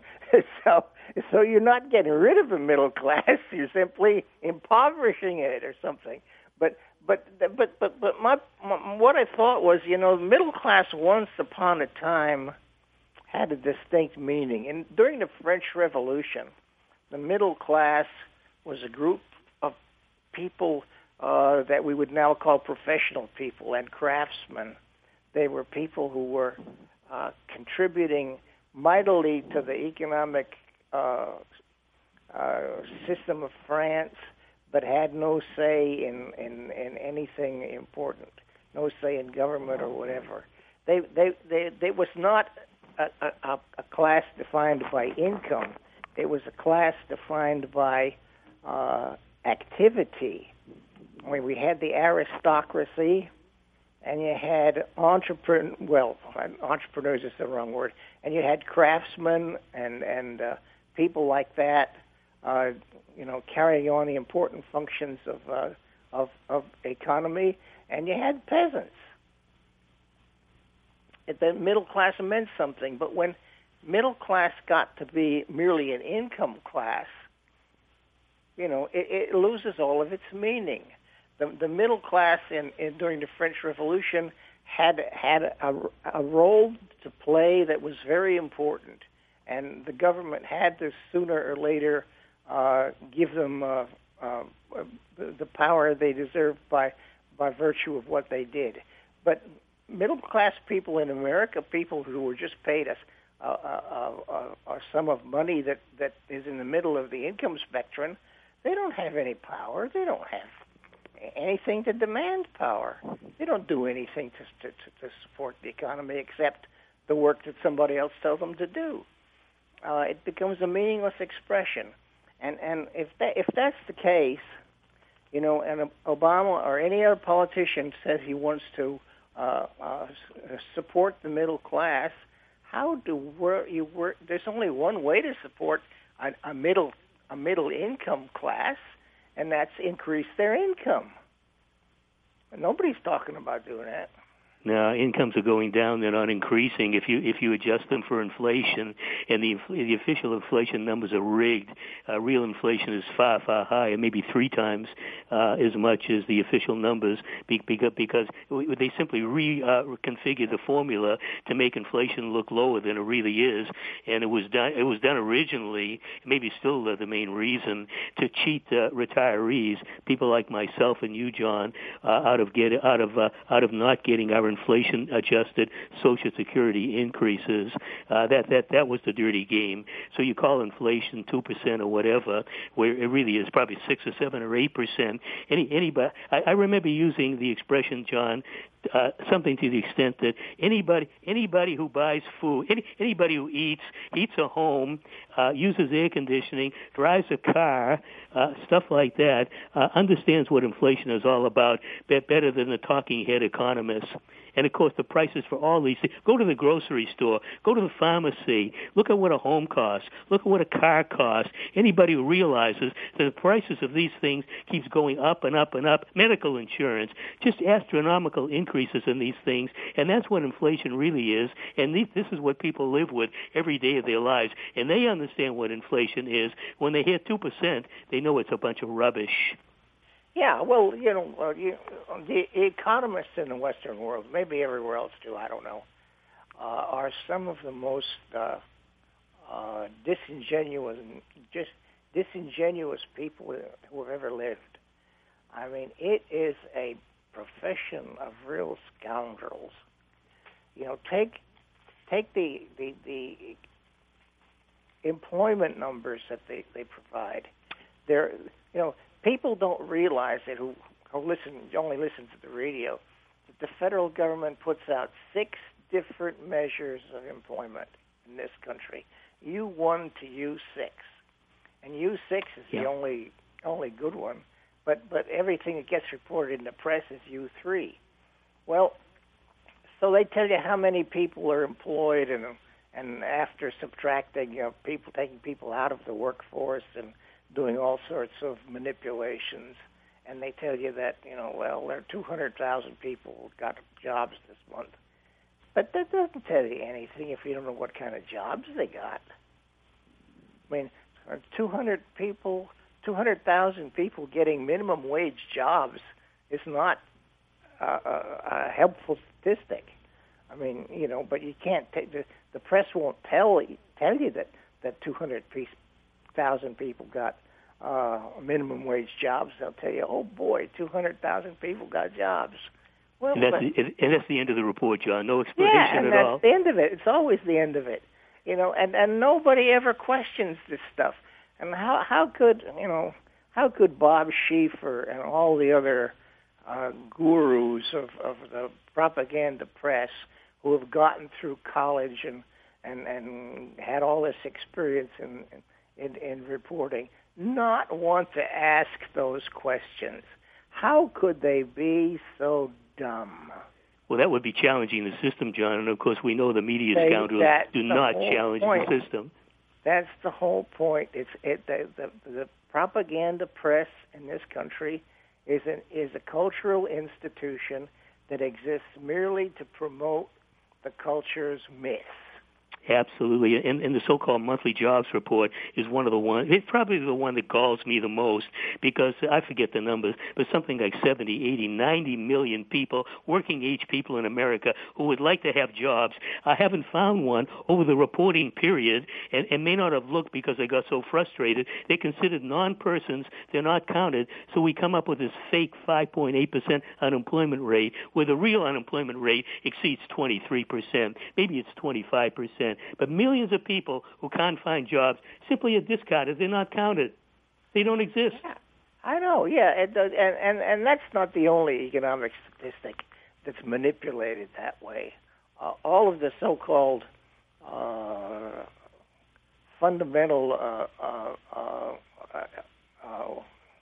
so so you're not getting rid of the middle class; you're simply impoverishing it or something. But but but but but my, my what I thought was, you know, the middle class once upon a time had a distinct meaning, and during the French Revolution, the middle class was a group of people uh, that we would now call professional people and craftsmen. They were people who were uh, contributing mightily to the economic uh, uh, system of France, but had no say in, in, in anything important, no say in government or whatever. They they they, they was not a, a, a class defined by income. It was a class defined by uh, activity. I mean, we had the aristocracy, and you had entrepreneur. Well, entrepreneurs is the wrong word. And you had craftsmen and and uh, people like that, uh, you know, carrying on the important functions of uh, of of economy. And you had peasants. The middle class meant something, but when middle class got to be merely an income class, you know, it, it loses all of its meaning. The, the middle class in, in during the French Revolution had had a, a role to play that was very important, and the government had to sooner or later uh, give them uh, uh, the, the power they deserved by by virtue of what they did. But middle class people in America, people who were just paid a, a, a, a, a sum of money that, that is in the middle of the income spectrum, they don't have any power. They don't have anything to demand power. They don't do anything to, to, to support the economy except the work that somebody else tells them to do. Uh, it becomes a meaningless expression. And and if that, if that's the case, you know, and Obama or any other politician says he wants to uh, uh, support the middle class, how do wor- you work? There's only one way to support a, a middle a middle income class, and that's increase their income. Nobody's talking about doing that. No, incomes are going down; they're not increasing. If you if you adjust them for inflation, and the the official inflation numbers are rigged, uh, real inflation is far far higher, maybe three times uh, as much as the official numbers, because because they simply reconfigured uh, the formula to make inflation look lower than it really is, and it was done it was done originally, maybe still uh, the main reason, to cheat uh, retirees, people like myself and you, John, uh, out of get out of uh, out of not getting our inflation-adjusted Social Security increases. Uh, that that that was the dirty game. So you call inflation two percent or whatever, where it really is probably six or seven or eight percent. Any anybody, I, I remember using the expression, John, uh, something to the extent that anybody anybody who buys food, any, anybody who eats, eats a home, uh, uses air conditioning, drives a car, uh, stuff like that, uh, understands what inflation is all about better than the talking head economists. And, of course, the prices for all these things. Go to the grocery store. Go to the pharmacy. Look at what a home costs. Look at what a car costs. Anybody who realizes that the prices of these things keeps going up and up and up, medical insurance, just astronomical increases in these things, and that's what inflation really is, and these, this is what people live with every day of their lives, and they understand what inflation is. When they hear two percent, they know it's a bunch of rubbish. Yeah, well, you know, uh, you, the economists in the Western world, maybe everywhere else too, I don't know, uh, are some of the most uh, uh, disingenuous, just disingenuous people who have ever lived. I mean, it is a profession of real scoundrels. You know, take take the the, the employment numbers that they, they provide. They're, you know, people don't realize it who, who listen only listen to the radio. That the federal government puts out six different measures of employment in this country, U one to U six, and U six is yeah. the only only good one. But but everything that gets reported in the press is U three. Well, so they tell you how many people are employed, and and after subtracting, you know, people taking people out of the workforce and doing all sorts of manipulations, and they tell you that, you know, well, there are two hundred thousand people who got jobs this month. But that doesn't tell you anything if you don't know what kind of jobs they got. I mean, two hundred people. two hundred thousand people getting minimum wage jobs is not uh, a, a helpful statistic. I mean, you know, but you can't. T- the, the press won't tell tell you that that two hundred thousand people got uh, minimum wage jobs. They'll tell you, oh boy, two hundred thousand people got jobs. Well, and that's, but, the, and that's the end of the report, John. No explanation yeah, and at that's all. the end of it. It's always the end of it. You know, and, and nobody ever questions this stuff. And how how could you know how could Bob Schieffer and all the other uh, gurus of, of the propaganda press who have gotten through college and and, and had all this experience in, in in reporting not want to ask those questions? How could they be so dumb? Well, that would be challenging the system, John. And of course, we know the media they, scoundrels do not challenge point. the system. That's the whole point. It's it, the, the the propaganda press in this country is an is a cultural institution that exists merely to promote the culture's myths. Absolutely, and, and the so-called monthly jobs report is one of the ones. It's probably the one that galls me the most because I forget the numbers, but something like seventy, eighty, ninety million people, working-age people in America who would like to have jobs. I haven't found one over the reporting period, and, and may not have looked because they got so frustrated. They're considered non-persons; they're not counted. So we come up with this fake five point eight percent unemployment rate, where the real unemployment rate exceeds twenty-three percent. Maybe it's twenty-five percent. But millions of people who can't find jobs simply are discarded. They're not counted. They don't exist. Yeah, I know, yeah. And, and, and that's not the only economic statistic that's manipulated that way. Uh, all of the so-called uh, fundamental uh, uh, uh, uh,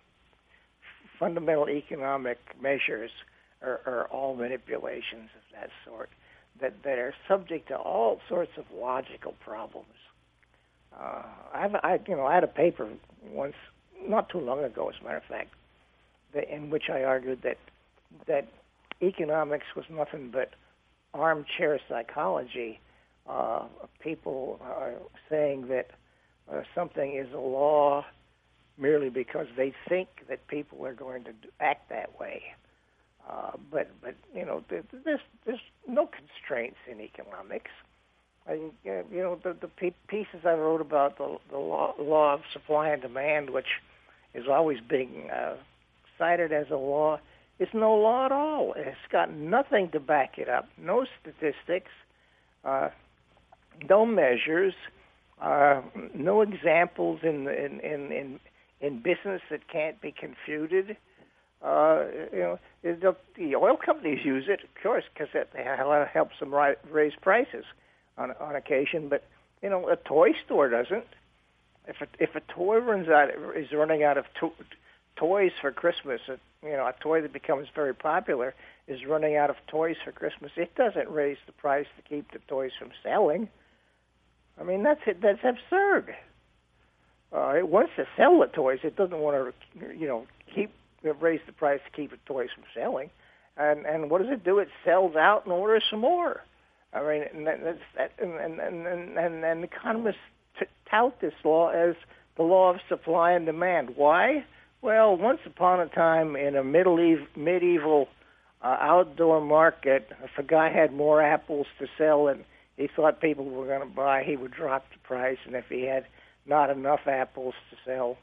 fundamental economic measures are, are all manipulations of that sort. That, that are subject to all sorts of logical problems. Uh, I've, I, you know, I had a paper once, not too long ago, as a matter of fact, that, in which I argued that that economics was nothing but armchair psychology. Uh, people are saying that uh, something is a law merely because they think that people are going to act that way. Uh, but, but you know, there's, there's no constraints in economics. I, you know, the, the pieces I wrote about the, the law, law of supply and demand, which is always being uh, cited as a law, is no law at all. It's got nothing to back it up. No statistics, uh, no measures, uh, no examples in, in, in, in, in business that can't be confuted. Uh, you know, the, the oil companies use it, of course, because it helps them ri- raise prices on on occasion. But you know, a toy store doesn't. If a, if a toy runs out, is running out of to- toys for Christmas, a, you know, a toy that becomes very popular, is running out of toys for Christmas, it doesn't raise the price to keep the toys from selling. I mean, that's it. That's absurd. Uh, it wants to sell the toys. It doesn't want to, you know, keep raise the price to keep the toys from selling. And and what does it do? It sells out and orders some more. I mean, and that's that, and and and and, and economists t- tout this law as the law of supply and demand. Why? Well, once upon a time in a medieval medieval uh, outdoor market, if a guy had more apples to sell and he thought people were going to buy, he would drop the price, and if he had not enough apples to sell,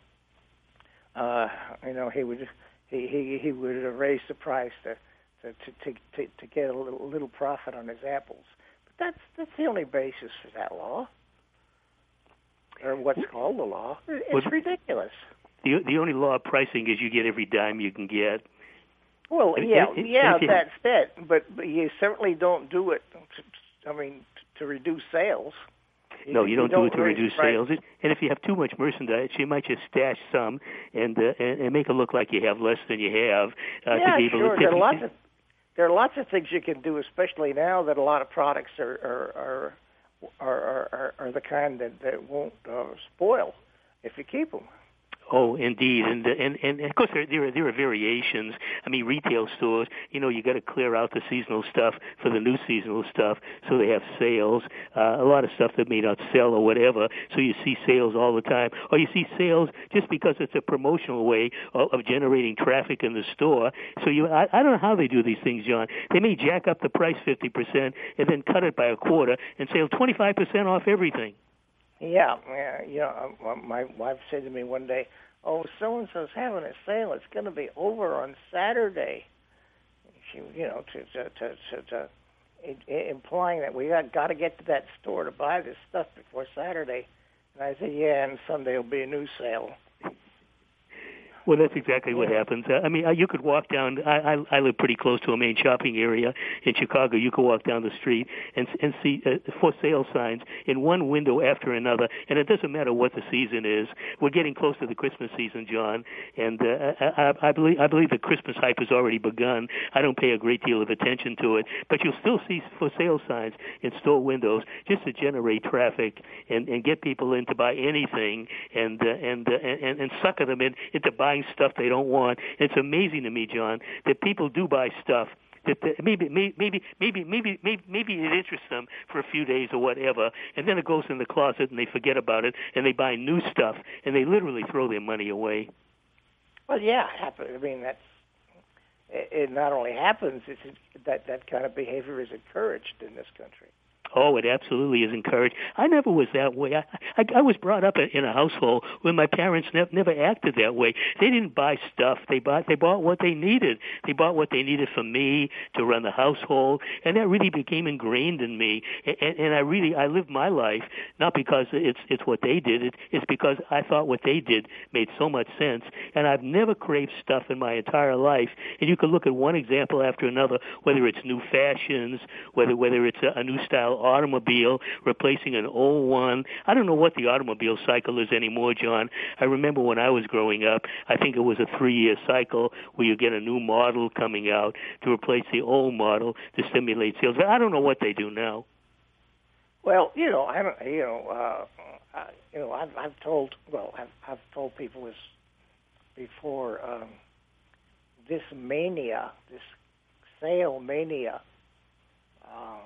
uh, you know, he would he he, he would raise the price to to, to to to get a little, little profit on his apples. But that's that's the only basis for that law, or what's called the law. It's well, ridiculous. The the only law of pricing is you get every dime you can get. Well, yeah, yeah, that's it. But, but you certainly don't do it. To, I mean, to reduce sales. No, you, you don't, don't do it to reduce price. sales. And if you have too much merchandise, you might just stash some and uh, and, and make it look like you have less than you have. Uh, yeah, to be able sure. To there are lots of there are lots of things you can do, especially now that a lot of products are are are are, are, are the kind that, that won't uh, spoil if you keep them. Oh, indeed, and and and of course there there are, there are variations. I mean, retail stores, you know, you got to clear out the seasonal stuff for the new seasonal stuff, so they have sales. Uh, a lot of stuff that may not sell or whatever, so you see sales all the time, or you see sales just because it's a promotional way of, of generating traffic in the store. So you, I, I don't know how they do these things, John. They may jack up the price fifty percent and then cut it by a quarter and sell twenty-five percent off everything. Yeah, yeah, you know, my wife said to me one day, "Oh, so and so's having a sale. It's going to be over on Saturday." She, you know, to to to, to, to it, it, implying that we got got to get to that store to buy this stuff before Saturday. And I said, "Yeah, and Sunday will be a new sale." Well, that's exactly what happens. Uh, I mean, uh, you could walk down. I, I I live pretty close to a main shopping area in Chicago. You could walk down the street and and see uh, for sale signs in one window after another, and it doesn't matter what the season is. We're getting close to the Christmas season, John, and uh, I, I believe I believe the Christmas hype has already begun. I don't pay a great deal of attention to it, but you'll still see for sale signs in store windows just to generate traffic and, and get people in to buy anything and uh, and, uh, and and sucker them in into buying stuff they don't want. It's amazing to me, John, that people do buy stuff that maybe maybe maybe maybe maybe maybe maybe it interests them for a few days or whatever, and then it goes in the closet and they forget about it and they buy new stuff and they literally throw their money away. Well, yeah, it happens. I mean, that's it. It not only happens; it's that that kind of behavior is encouraged in this country. Oh, it absolutely is encouraged. I never was that way. I, I, I was brought up in a household where my parents never, never acted that way. They didn't buy stuff. They bought they bought what they needed. They bought what they needed for me to run the household, and that really became ingrained in me. And, and I really I lived my life not because it's it's what they did. It, it's because I thought what they did made so much sense. And I've never craved stuff in my entire life. And you can look at one example after another, whether it's new fashions, whether whether it's a, a new style automobile replacing an old one. I don't know what the automobile cycle is anymore, John. I remember when I was growing up, I think it was a three-year cycle where you get a new model coming out to replace the old model to stimulate sales. I don't know what they do now. Well, you know, I don't, you know, uh, uh, you know, I've, I've told, well, I've, I've told people this before. Um, this mania, this sale mania. Uh,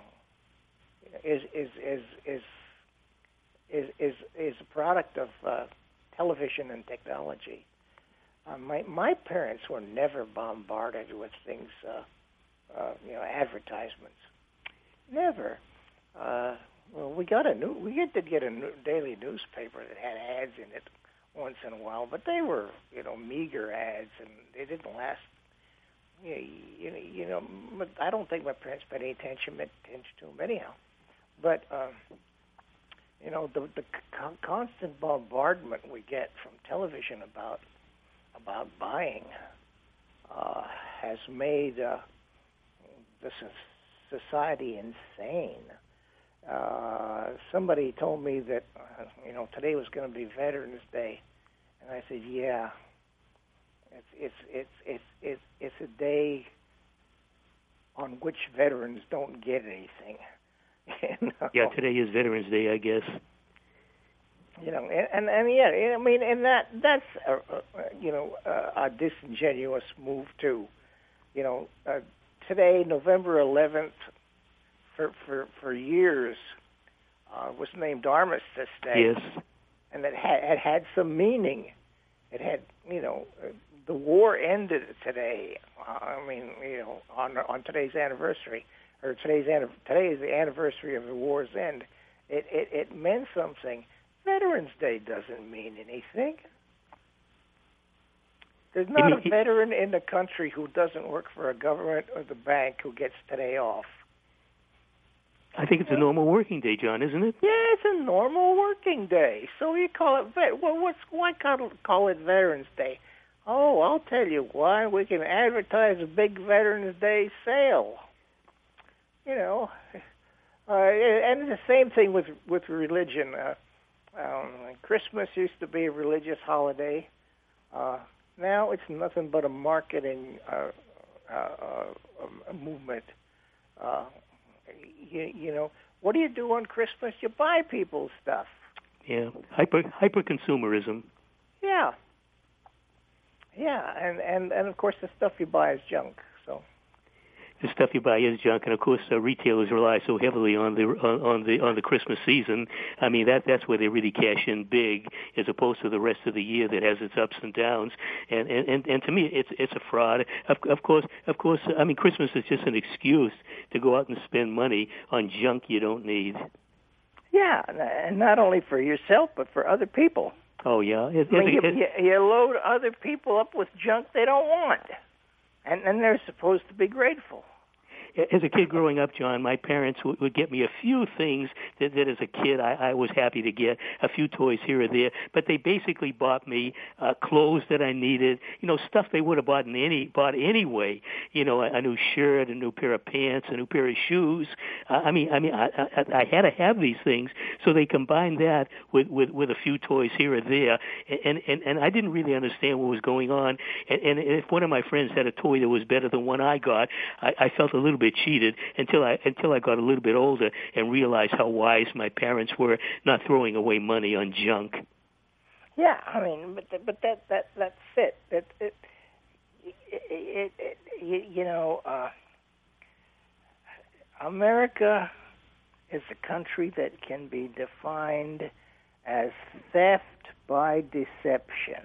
Is is is is is is is a product of uh, television and technology. Uh, my my parents were never bombarded with things, uh, uh, you know, advertisements. Never. Uh, well, we got a new. We did get a new daily newspaper that had ads in it once in a while, but they were, you know, meager ads, and they didn't last. You know, you know, I don't think my parents paid any attention attention to them anyhow. But, um, you know, the, the con- constant bombardment we get from television about about buying uh, has made uh, this society insane. Uh, somebody told me that, uh, you know, today was going to be Veterans Day, and I said, yeah, it's it's it's it's it's, it's a day on which veterans don't get anything. You know? Yeah, today is Veterans Day, I guess. You know, and, and, and yeah, I mean, and that that's a, a, you know a, a disingenuous move too. You know, uh, today, November eleventh, for for for years, uh, was named Armistice Day. Yes. And it had, it had some meaning. It had, you know, uh, the war ended today. Uh, I mean, you know, on on today's anniversary, or today's today is the anniversary of the war's end. It it, it meant something. Veterans Day doesn't mean anything. There's not a veteran in the country who doesn't work for a government or the bank who gets today off. I think it's a normal working day, John, isn't it? Yeah, it's a normal working day. So you call it vet. Well, what's why call it Veterans Day? Oh, I'll tell you why. We can advertise a big Veterans Day sale. You know, uh, and it's the same thing with with religion. Uh, um, Christmas used to be a religious holiday. Uh, now it's nothing but a marketing uh, uh, uh, a movement. Uh, You, you know, what do you do on Christmas? You buy people stuff. Yeah, hyper hyper consumerism. Yeah, yeah, and, and, and of course the stuff you buy is junk. So the stuff you buy is junk, and of course uh, retailers rely so heavily on the on, on the on the Christmas season. I mean that that's where they really cash in big, as opposed to the rest of the year that has its ups and downs. And and, and, and to me, it's it's a fraud. Of, of course, of course. I mean, Christmas is just an excuse to go out and spend money on junk you don't need. Yeah, and not only for yourself but for other people. Oh yeah, it, I mean, it, you, it, you, you load other people up with junk they don't want, and and they're supposed to be grateful. As a kid growing up, John, my parents would, would get me a few things that, that as a kid I, I was happy to get, a few toys here or there, but they basically bought me uh, clothes that I needed, you know, stuff they would have bought in any bought anyway, you know, a, a new shirt, a new pair of pants, a new pair of shoes. Uh, I mean, I mean, I, I, I had to have these things, so they combined that with, with, with a few toys here or there, and, and and I didn't really understand what was going on. And, and if one of my friends had a toy that was better than one I got, I, I felt a little bit cheated until I until I got a little bit older and realized how wise my parents were, not throwing away money on junk. Yeah, I mean, but but that that that's it. It it, it, it, it you, you know, uh, America is a country that can be defined as theft by deception.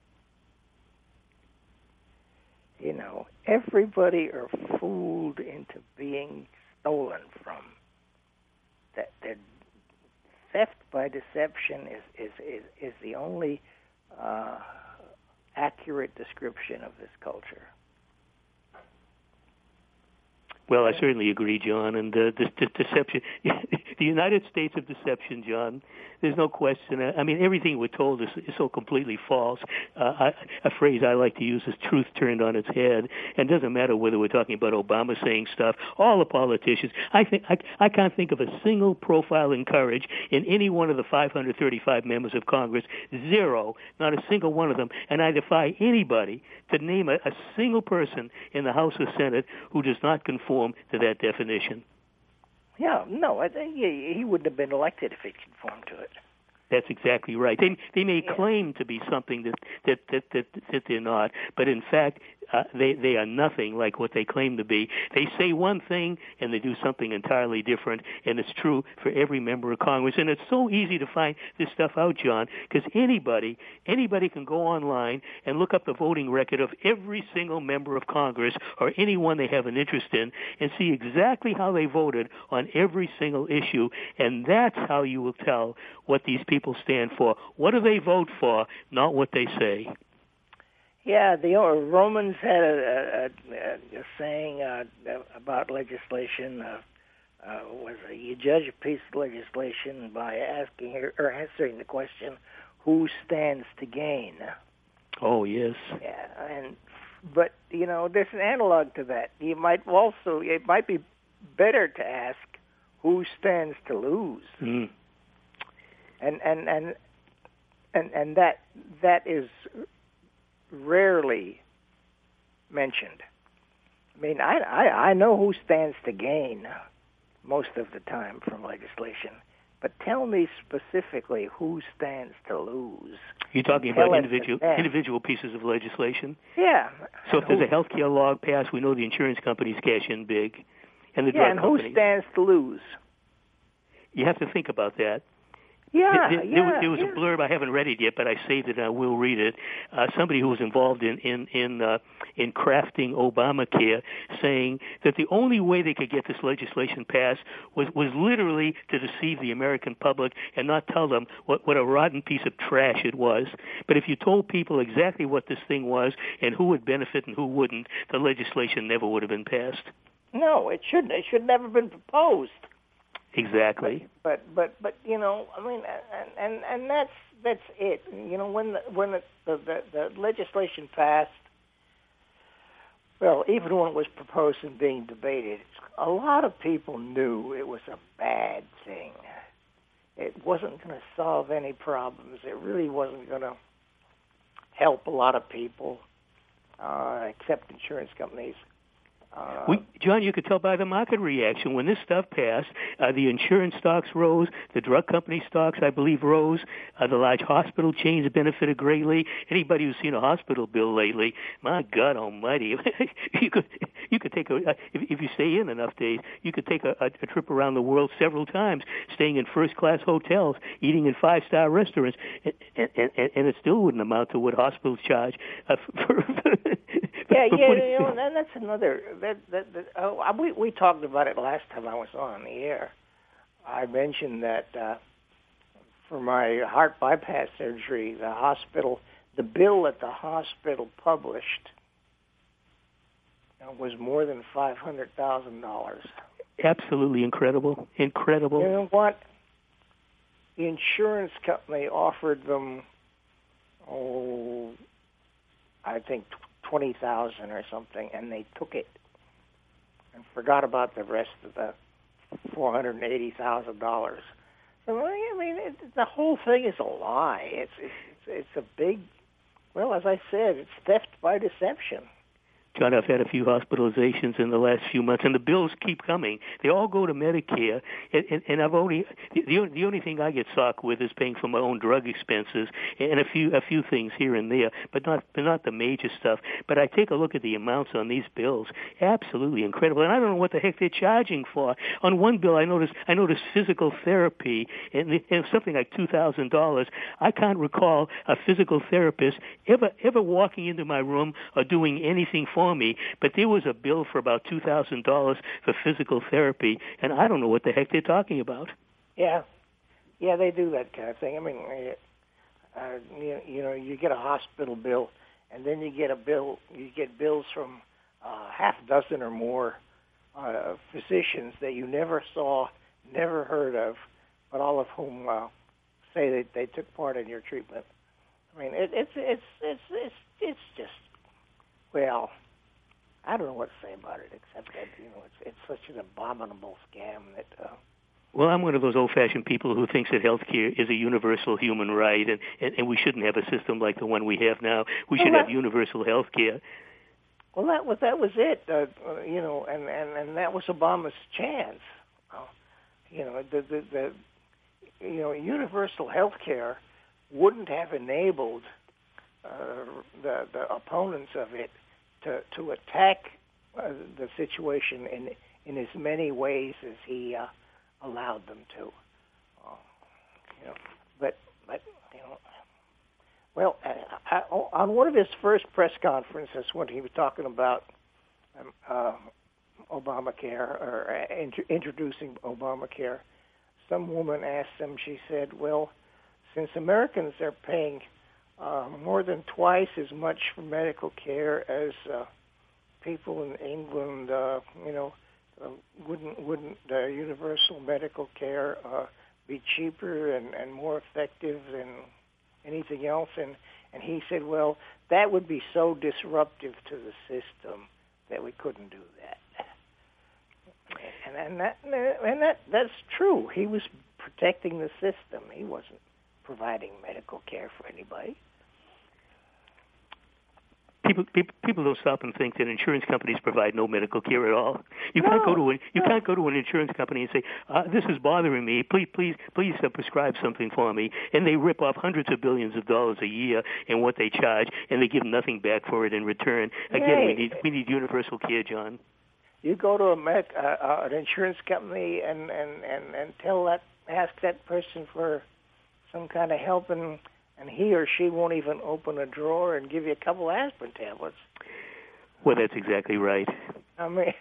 You know, everybody are fooled into being stolen from. That, that theft by deception is is, is, is the only uh, accurate description of this culture. Well, I certainly agree, John. And uh, this, this deception, the United States of deception, John, there's no question. I mean, everything we're told is, is so completely false. Uh, I, a phrase I like to use is truth turned on its head. And it doesn't matter whether we're talking about Obama saying stuff, all the politicians. I, think, I, I can't think of a single profile in courage in any one of the five hundred thirty-five members of Congress. Zero, not a single one of them. And I defy anybody to name a, a single person in the House or Senate who does not conform to that definition. Yeah, no, I think he, he wouldn't have been elected if he conformed to it. That's exactly right. They they may yeah. claim to be something that that that that, that they're not, but in fact uh, they they are nothing like what they claim to be. They say one thing and they do something entirely different, and it's true for every member of Congress. And it's so easy to find this stuff out, John, because anybody anybody can go online and look up the voting record of every single member of Congress or anyone they have an interest in and see exactly how they voted on every single issue, and that's how you will tell what these people stand for. What do they vote for, not what they say. Yeah, the Romans had a, a, a saying uh, about legislation. Uh, uh, was uh, you judge a piece of legislation by asking or answering the question, "Who stands to gain?" Oh yes. Yeah, and but you know, there's an analog to that. You might also it might be better to ask, "Who stands to lose?" Mm. And and and and and that that is rarely mentioned. I mean, I, I, I know who stands to gain most of the time from legislation, but tell me specifically who stands to lose. You're talking Tell about it to individual them. individual pieces of legislation? Yeah. So if And there's who- a health care law passed, we know the insurance companies cash in big, and the yeah, drug and who companies. stands to lose? You have to think about that. Yeah, There, there, yeah, there was, there was yeah. a blurb. I haven't read it yet, but I saved it and I will read it. Uh, somebody who was involved in in in, uh, in crafting Obamacare, saying that the only way they could get this legislation passed was was literally to deceive the American public and not tell them what what a rotten piece of trash it was. But if you told people exactly what this thing was and who would benefit and who wouldn't, the legislation never would have been passed. No, it shouldn't. It should never been proposed. Exactly. But but but you know, I mean, and and, and that's that's it. You know, when the, when the, the, the, the legislation passed, well, even when it was proposed and being debated, a lot of people knew it was a bad thing. It wasn't going to solve any problems. It really wasn't going to help a lot of people, uh, except insurance companies. Uh, We, John, you could tell by the market reaction. When this stuff passed, uh, the insurance stocks rose, the drug company stocks, I believe, rose, uh, the large hospital chains benefited greatly. Anybody who's seen a hospital bill lately, my God almighty, you could you could take a, uh, if, if you stay in enough days, you could take a, a, a trip around the world several times, staying in first-class hotels, eating in five-star restaurants, and, and, and, and it still wouldn't amount to what hospitals charge. Uh, for, Yeah, for yeah, putting- you know, and that's another. That that, that oh, we we talked about it last time I was on the air. I mentioned that uh, for my heart bypass surgery, the hospital, the bill that the hospital published uh, was more than five hundred thousand dollars. Absolutely incredible, incredible. You know what? The insurance company offered them, oh, I think twenty thousand or something, and they took it and forgot about the rest of the four hundred and eighty thousand dollars. So I mean, it, the whole thing is a lie. It's it's it's a big, well, as I said, it's theft by deception. John, I've had a few hospitalizations in the last few months, and the bills keep coming. They all go to Medicare, and, and, and I've only the, the only thing I get socked with is paying for my own drug expenses and a few a few things here and there, but not but not the major stuff. But I take a look at the amounts on these bills, absolutely incredible, and I don't know what the heck they're charging for. On one bill, I noticed I noticed physical therapy, and it was something like two thousand dollars. I can't recall a physical therapist ever ever walking into my room or doing anything for me, but there was a bill for about two thousand dollars for physical therapy, and I don't know what the heck they're talking about. Yeah, yeah, they do that kind of thing. I mean, uh, you, you know, you get a hospital bill, and then you get a bill, you get bills from uh, half a dozen or more uh, physicians that you never saw, never heard of, but all of whom uh, say that they took part in your treatment. I mean, it, it's it's it's it's it's just, well, I don't know what to say about it, except that, you know, it's it's such an abominable scam that. Uh, Well, I'm one of those old-fashioned people who thinks that health care is a universal human right, and, and, and we shouldn't have a system like the one we have now. We well, should that, have universal health care. Well, that was that was it, uh, you know, and, and, and that was Obama's chance. Uh, you know, the, the the you know universal health care wouldn't have enabled uh, the the opponents of it to to attack uh, the situation in in as many ways as he uh, allowed them to. Uh, you know, but but you know, well, I, I, on one of his first press conferences when he was talking about um, uh, Obamacare or uh, int- introducing Obamacare, some woman asked him. She said, "Well, since Americans are paying Uh, more than twice as much for medical care as uh, people in England, uh, you know, uh, wouldn't wouldn't uh, universal medical care uh, be cheaper and, and more effective than anything else?" And and he said, "Well, that would be so disruptive to the system that we couldn't do that." And and that and that that's true. He was protecting the system. He wasn't providing medical care for anybody. people, people people don't stop and think that insurance companies provide no medical care at all. You no, can't go to an, you no. can't go to an insurance company and say, uh, "This is bothering me. Please, please, please uh, prescribe something for me." And they rip off hundreds of billions of dollars a year in what they charge, and they give nothing back for it in return. Again, Yay. we need we need universal care, John. You go to a med, uh, uh, an insurance company and, and, and, and tell that ask that person for some kind of help, and and he or she won't even open a drawer and give you a couple aspirin tablets. Well, that's exactly right. I mean,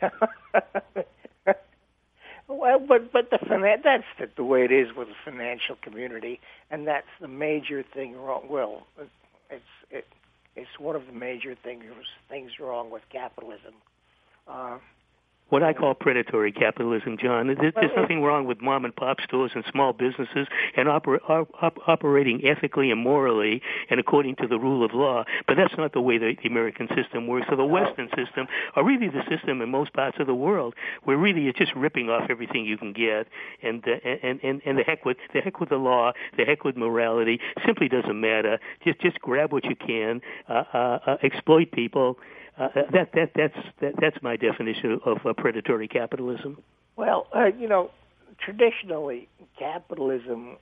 well, but but the finan- that's the, the way it is with the financial community, and that's the major thing wrong. Well, it's it it's one of the major things things wrong with capitalism. Uh, What I call predatory capitalism, John. There's, there's nothing wrong with mom and pop stores and small businesses and oper, op, operating ethically and morally and according to the rule of law, but that's not the way the, the American system works, or the Western system, or really the system in most parts of the world, where really it's just ripping off everything you can get, and uh, and, and and the heck with the heck with the law, the heck with morality, simply doesn't matter. Just just grab what you can, uh, uh, uh, exploit people. Uh, that that that's that, that's my definition of uh, predatory capitalism. Well, uh, you know, traditionally, capitalism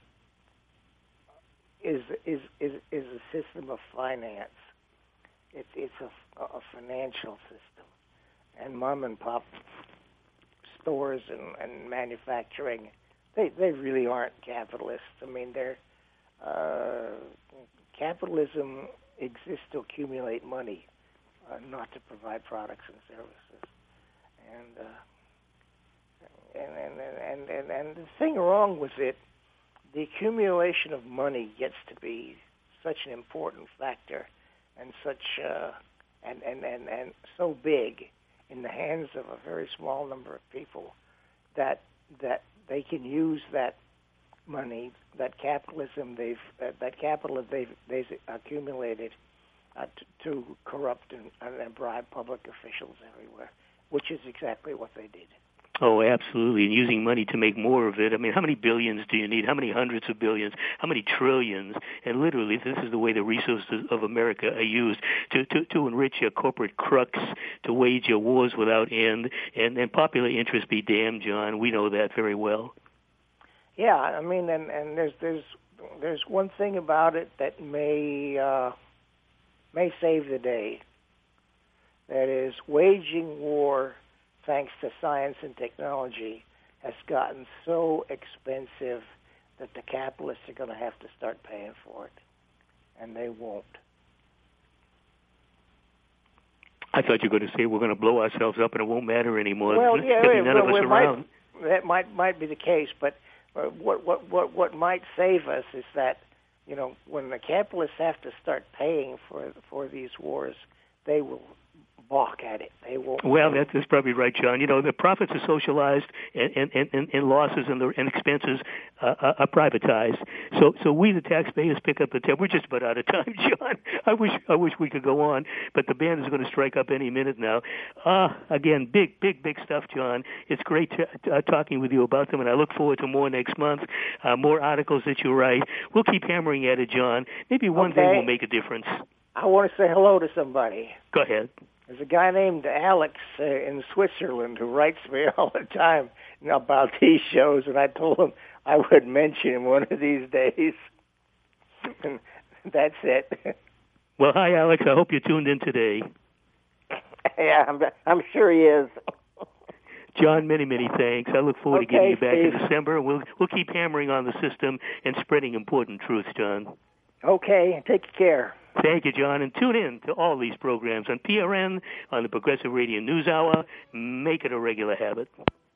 is is is is a system of finance. It's it's a, a financial system, and mom and pop stores and, and manufacturing, they they really aren't capitalists. I mean, they're uh, capitalism exists to accumulate money. Uh, not to provide products and services, and, uh, and, and and and and the thing wrong with it, the accumulation of money gets to be such an important factor, and such uh, and, and and and so big in the hands of a very small number of people that that they can use that money, that capitalism they've uh, that capital they've they've accumulated. Uh, to, to corrupt and, and bribe public officials everywhere, which is exactly what they did. Oh, absolutely, and using money to make more of it. I mean, how many billions do you need? How many hundreds of billions? How many trillions? And literally, this is the way the resources of America are used to, to, to enrich your corporate crooks, to wage your wars without end, and, and popular interest be damned, John. We know that very well. Yeah, I mean, and, and there's there's there's one thing about it that may uh, may save the day. That is, waging war, thanks to science and technology, has gotten so expensive that the capitalists are going to have to start paying for it, and they won't. I thought you were going to say we're going to blow ourselves up and it won't matter anymore. Well, yeah, There'll be none well, of us around. Might, that might might be the case, but uh, what what what what might save us is that, you know, when the capitalists have to start paying for for these wars, they will balk at it. They won't. Well, that is probably right, John. You know, the profits are socialized, and and, and, and losses and the and expenses uh, are privatized. So so we, the taxpayers, pick up the tab. We're just about out of time, John. I wish I wish we could go on, but the band is going to strike up any minute now. Uh, again, big, big, big stuff, John. It's great to, uh, talking with you about them, and I look forward to more next month, uh, more articles that you write. We'll keep hammering at it, John. Maybe one okay. day we'll make a difference. I want to say hello to somebody. Go ahead. There's a guy named Alex uh, in Switzerland who writes me all the time about these shows, and I told him I would mention him one of these days. And that's it. Well, hi, Alex. I hope you tuned in today. Yeah, I'm, I'm sure he is. John, many, many thanks. I look forward okay, to getting you back Steve. in December. We'll we'll keep hammering on the system and spreading important truths, John. Okay, take care. Thank you, John, and tune in to all these programs on P R N, on the Progressive Radio News Hour. Make it a regular habit.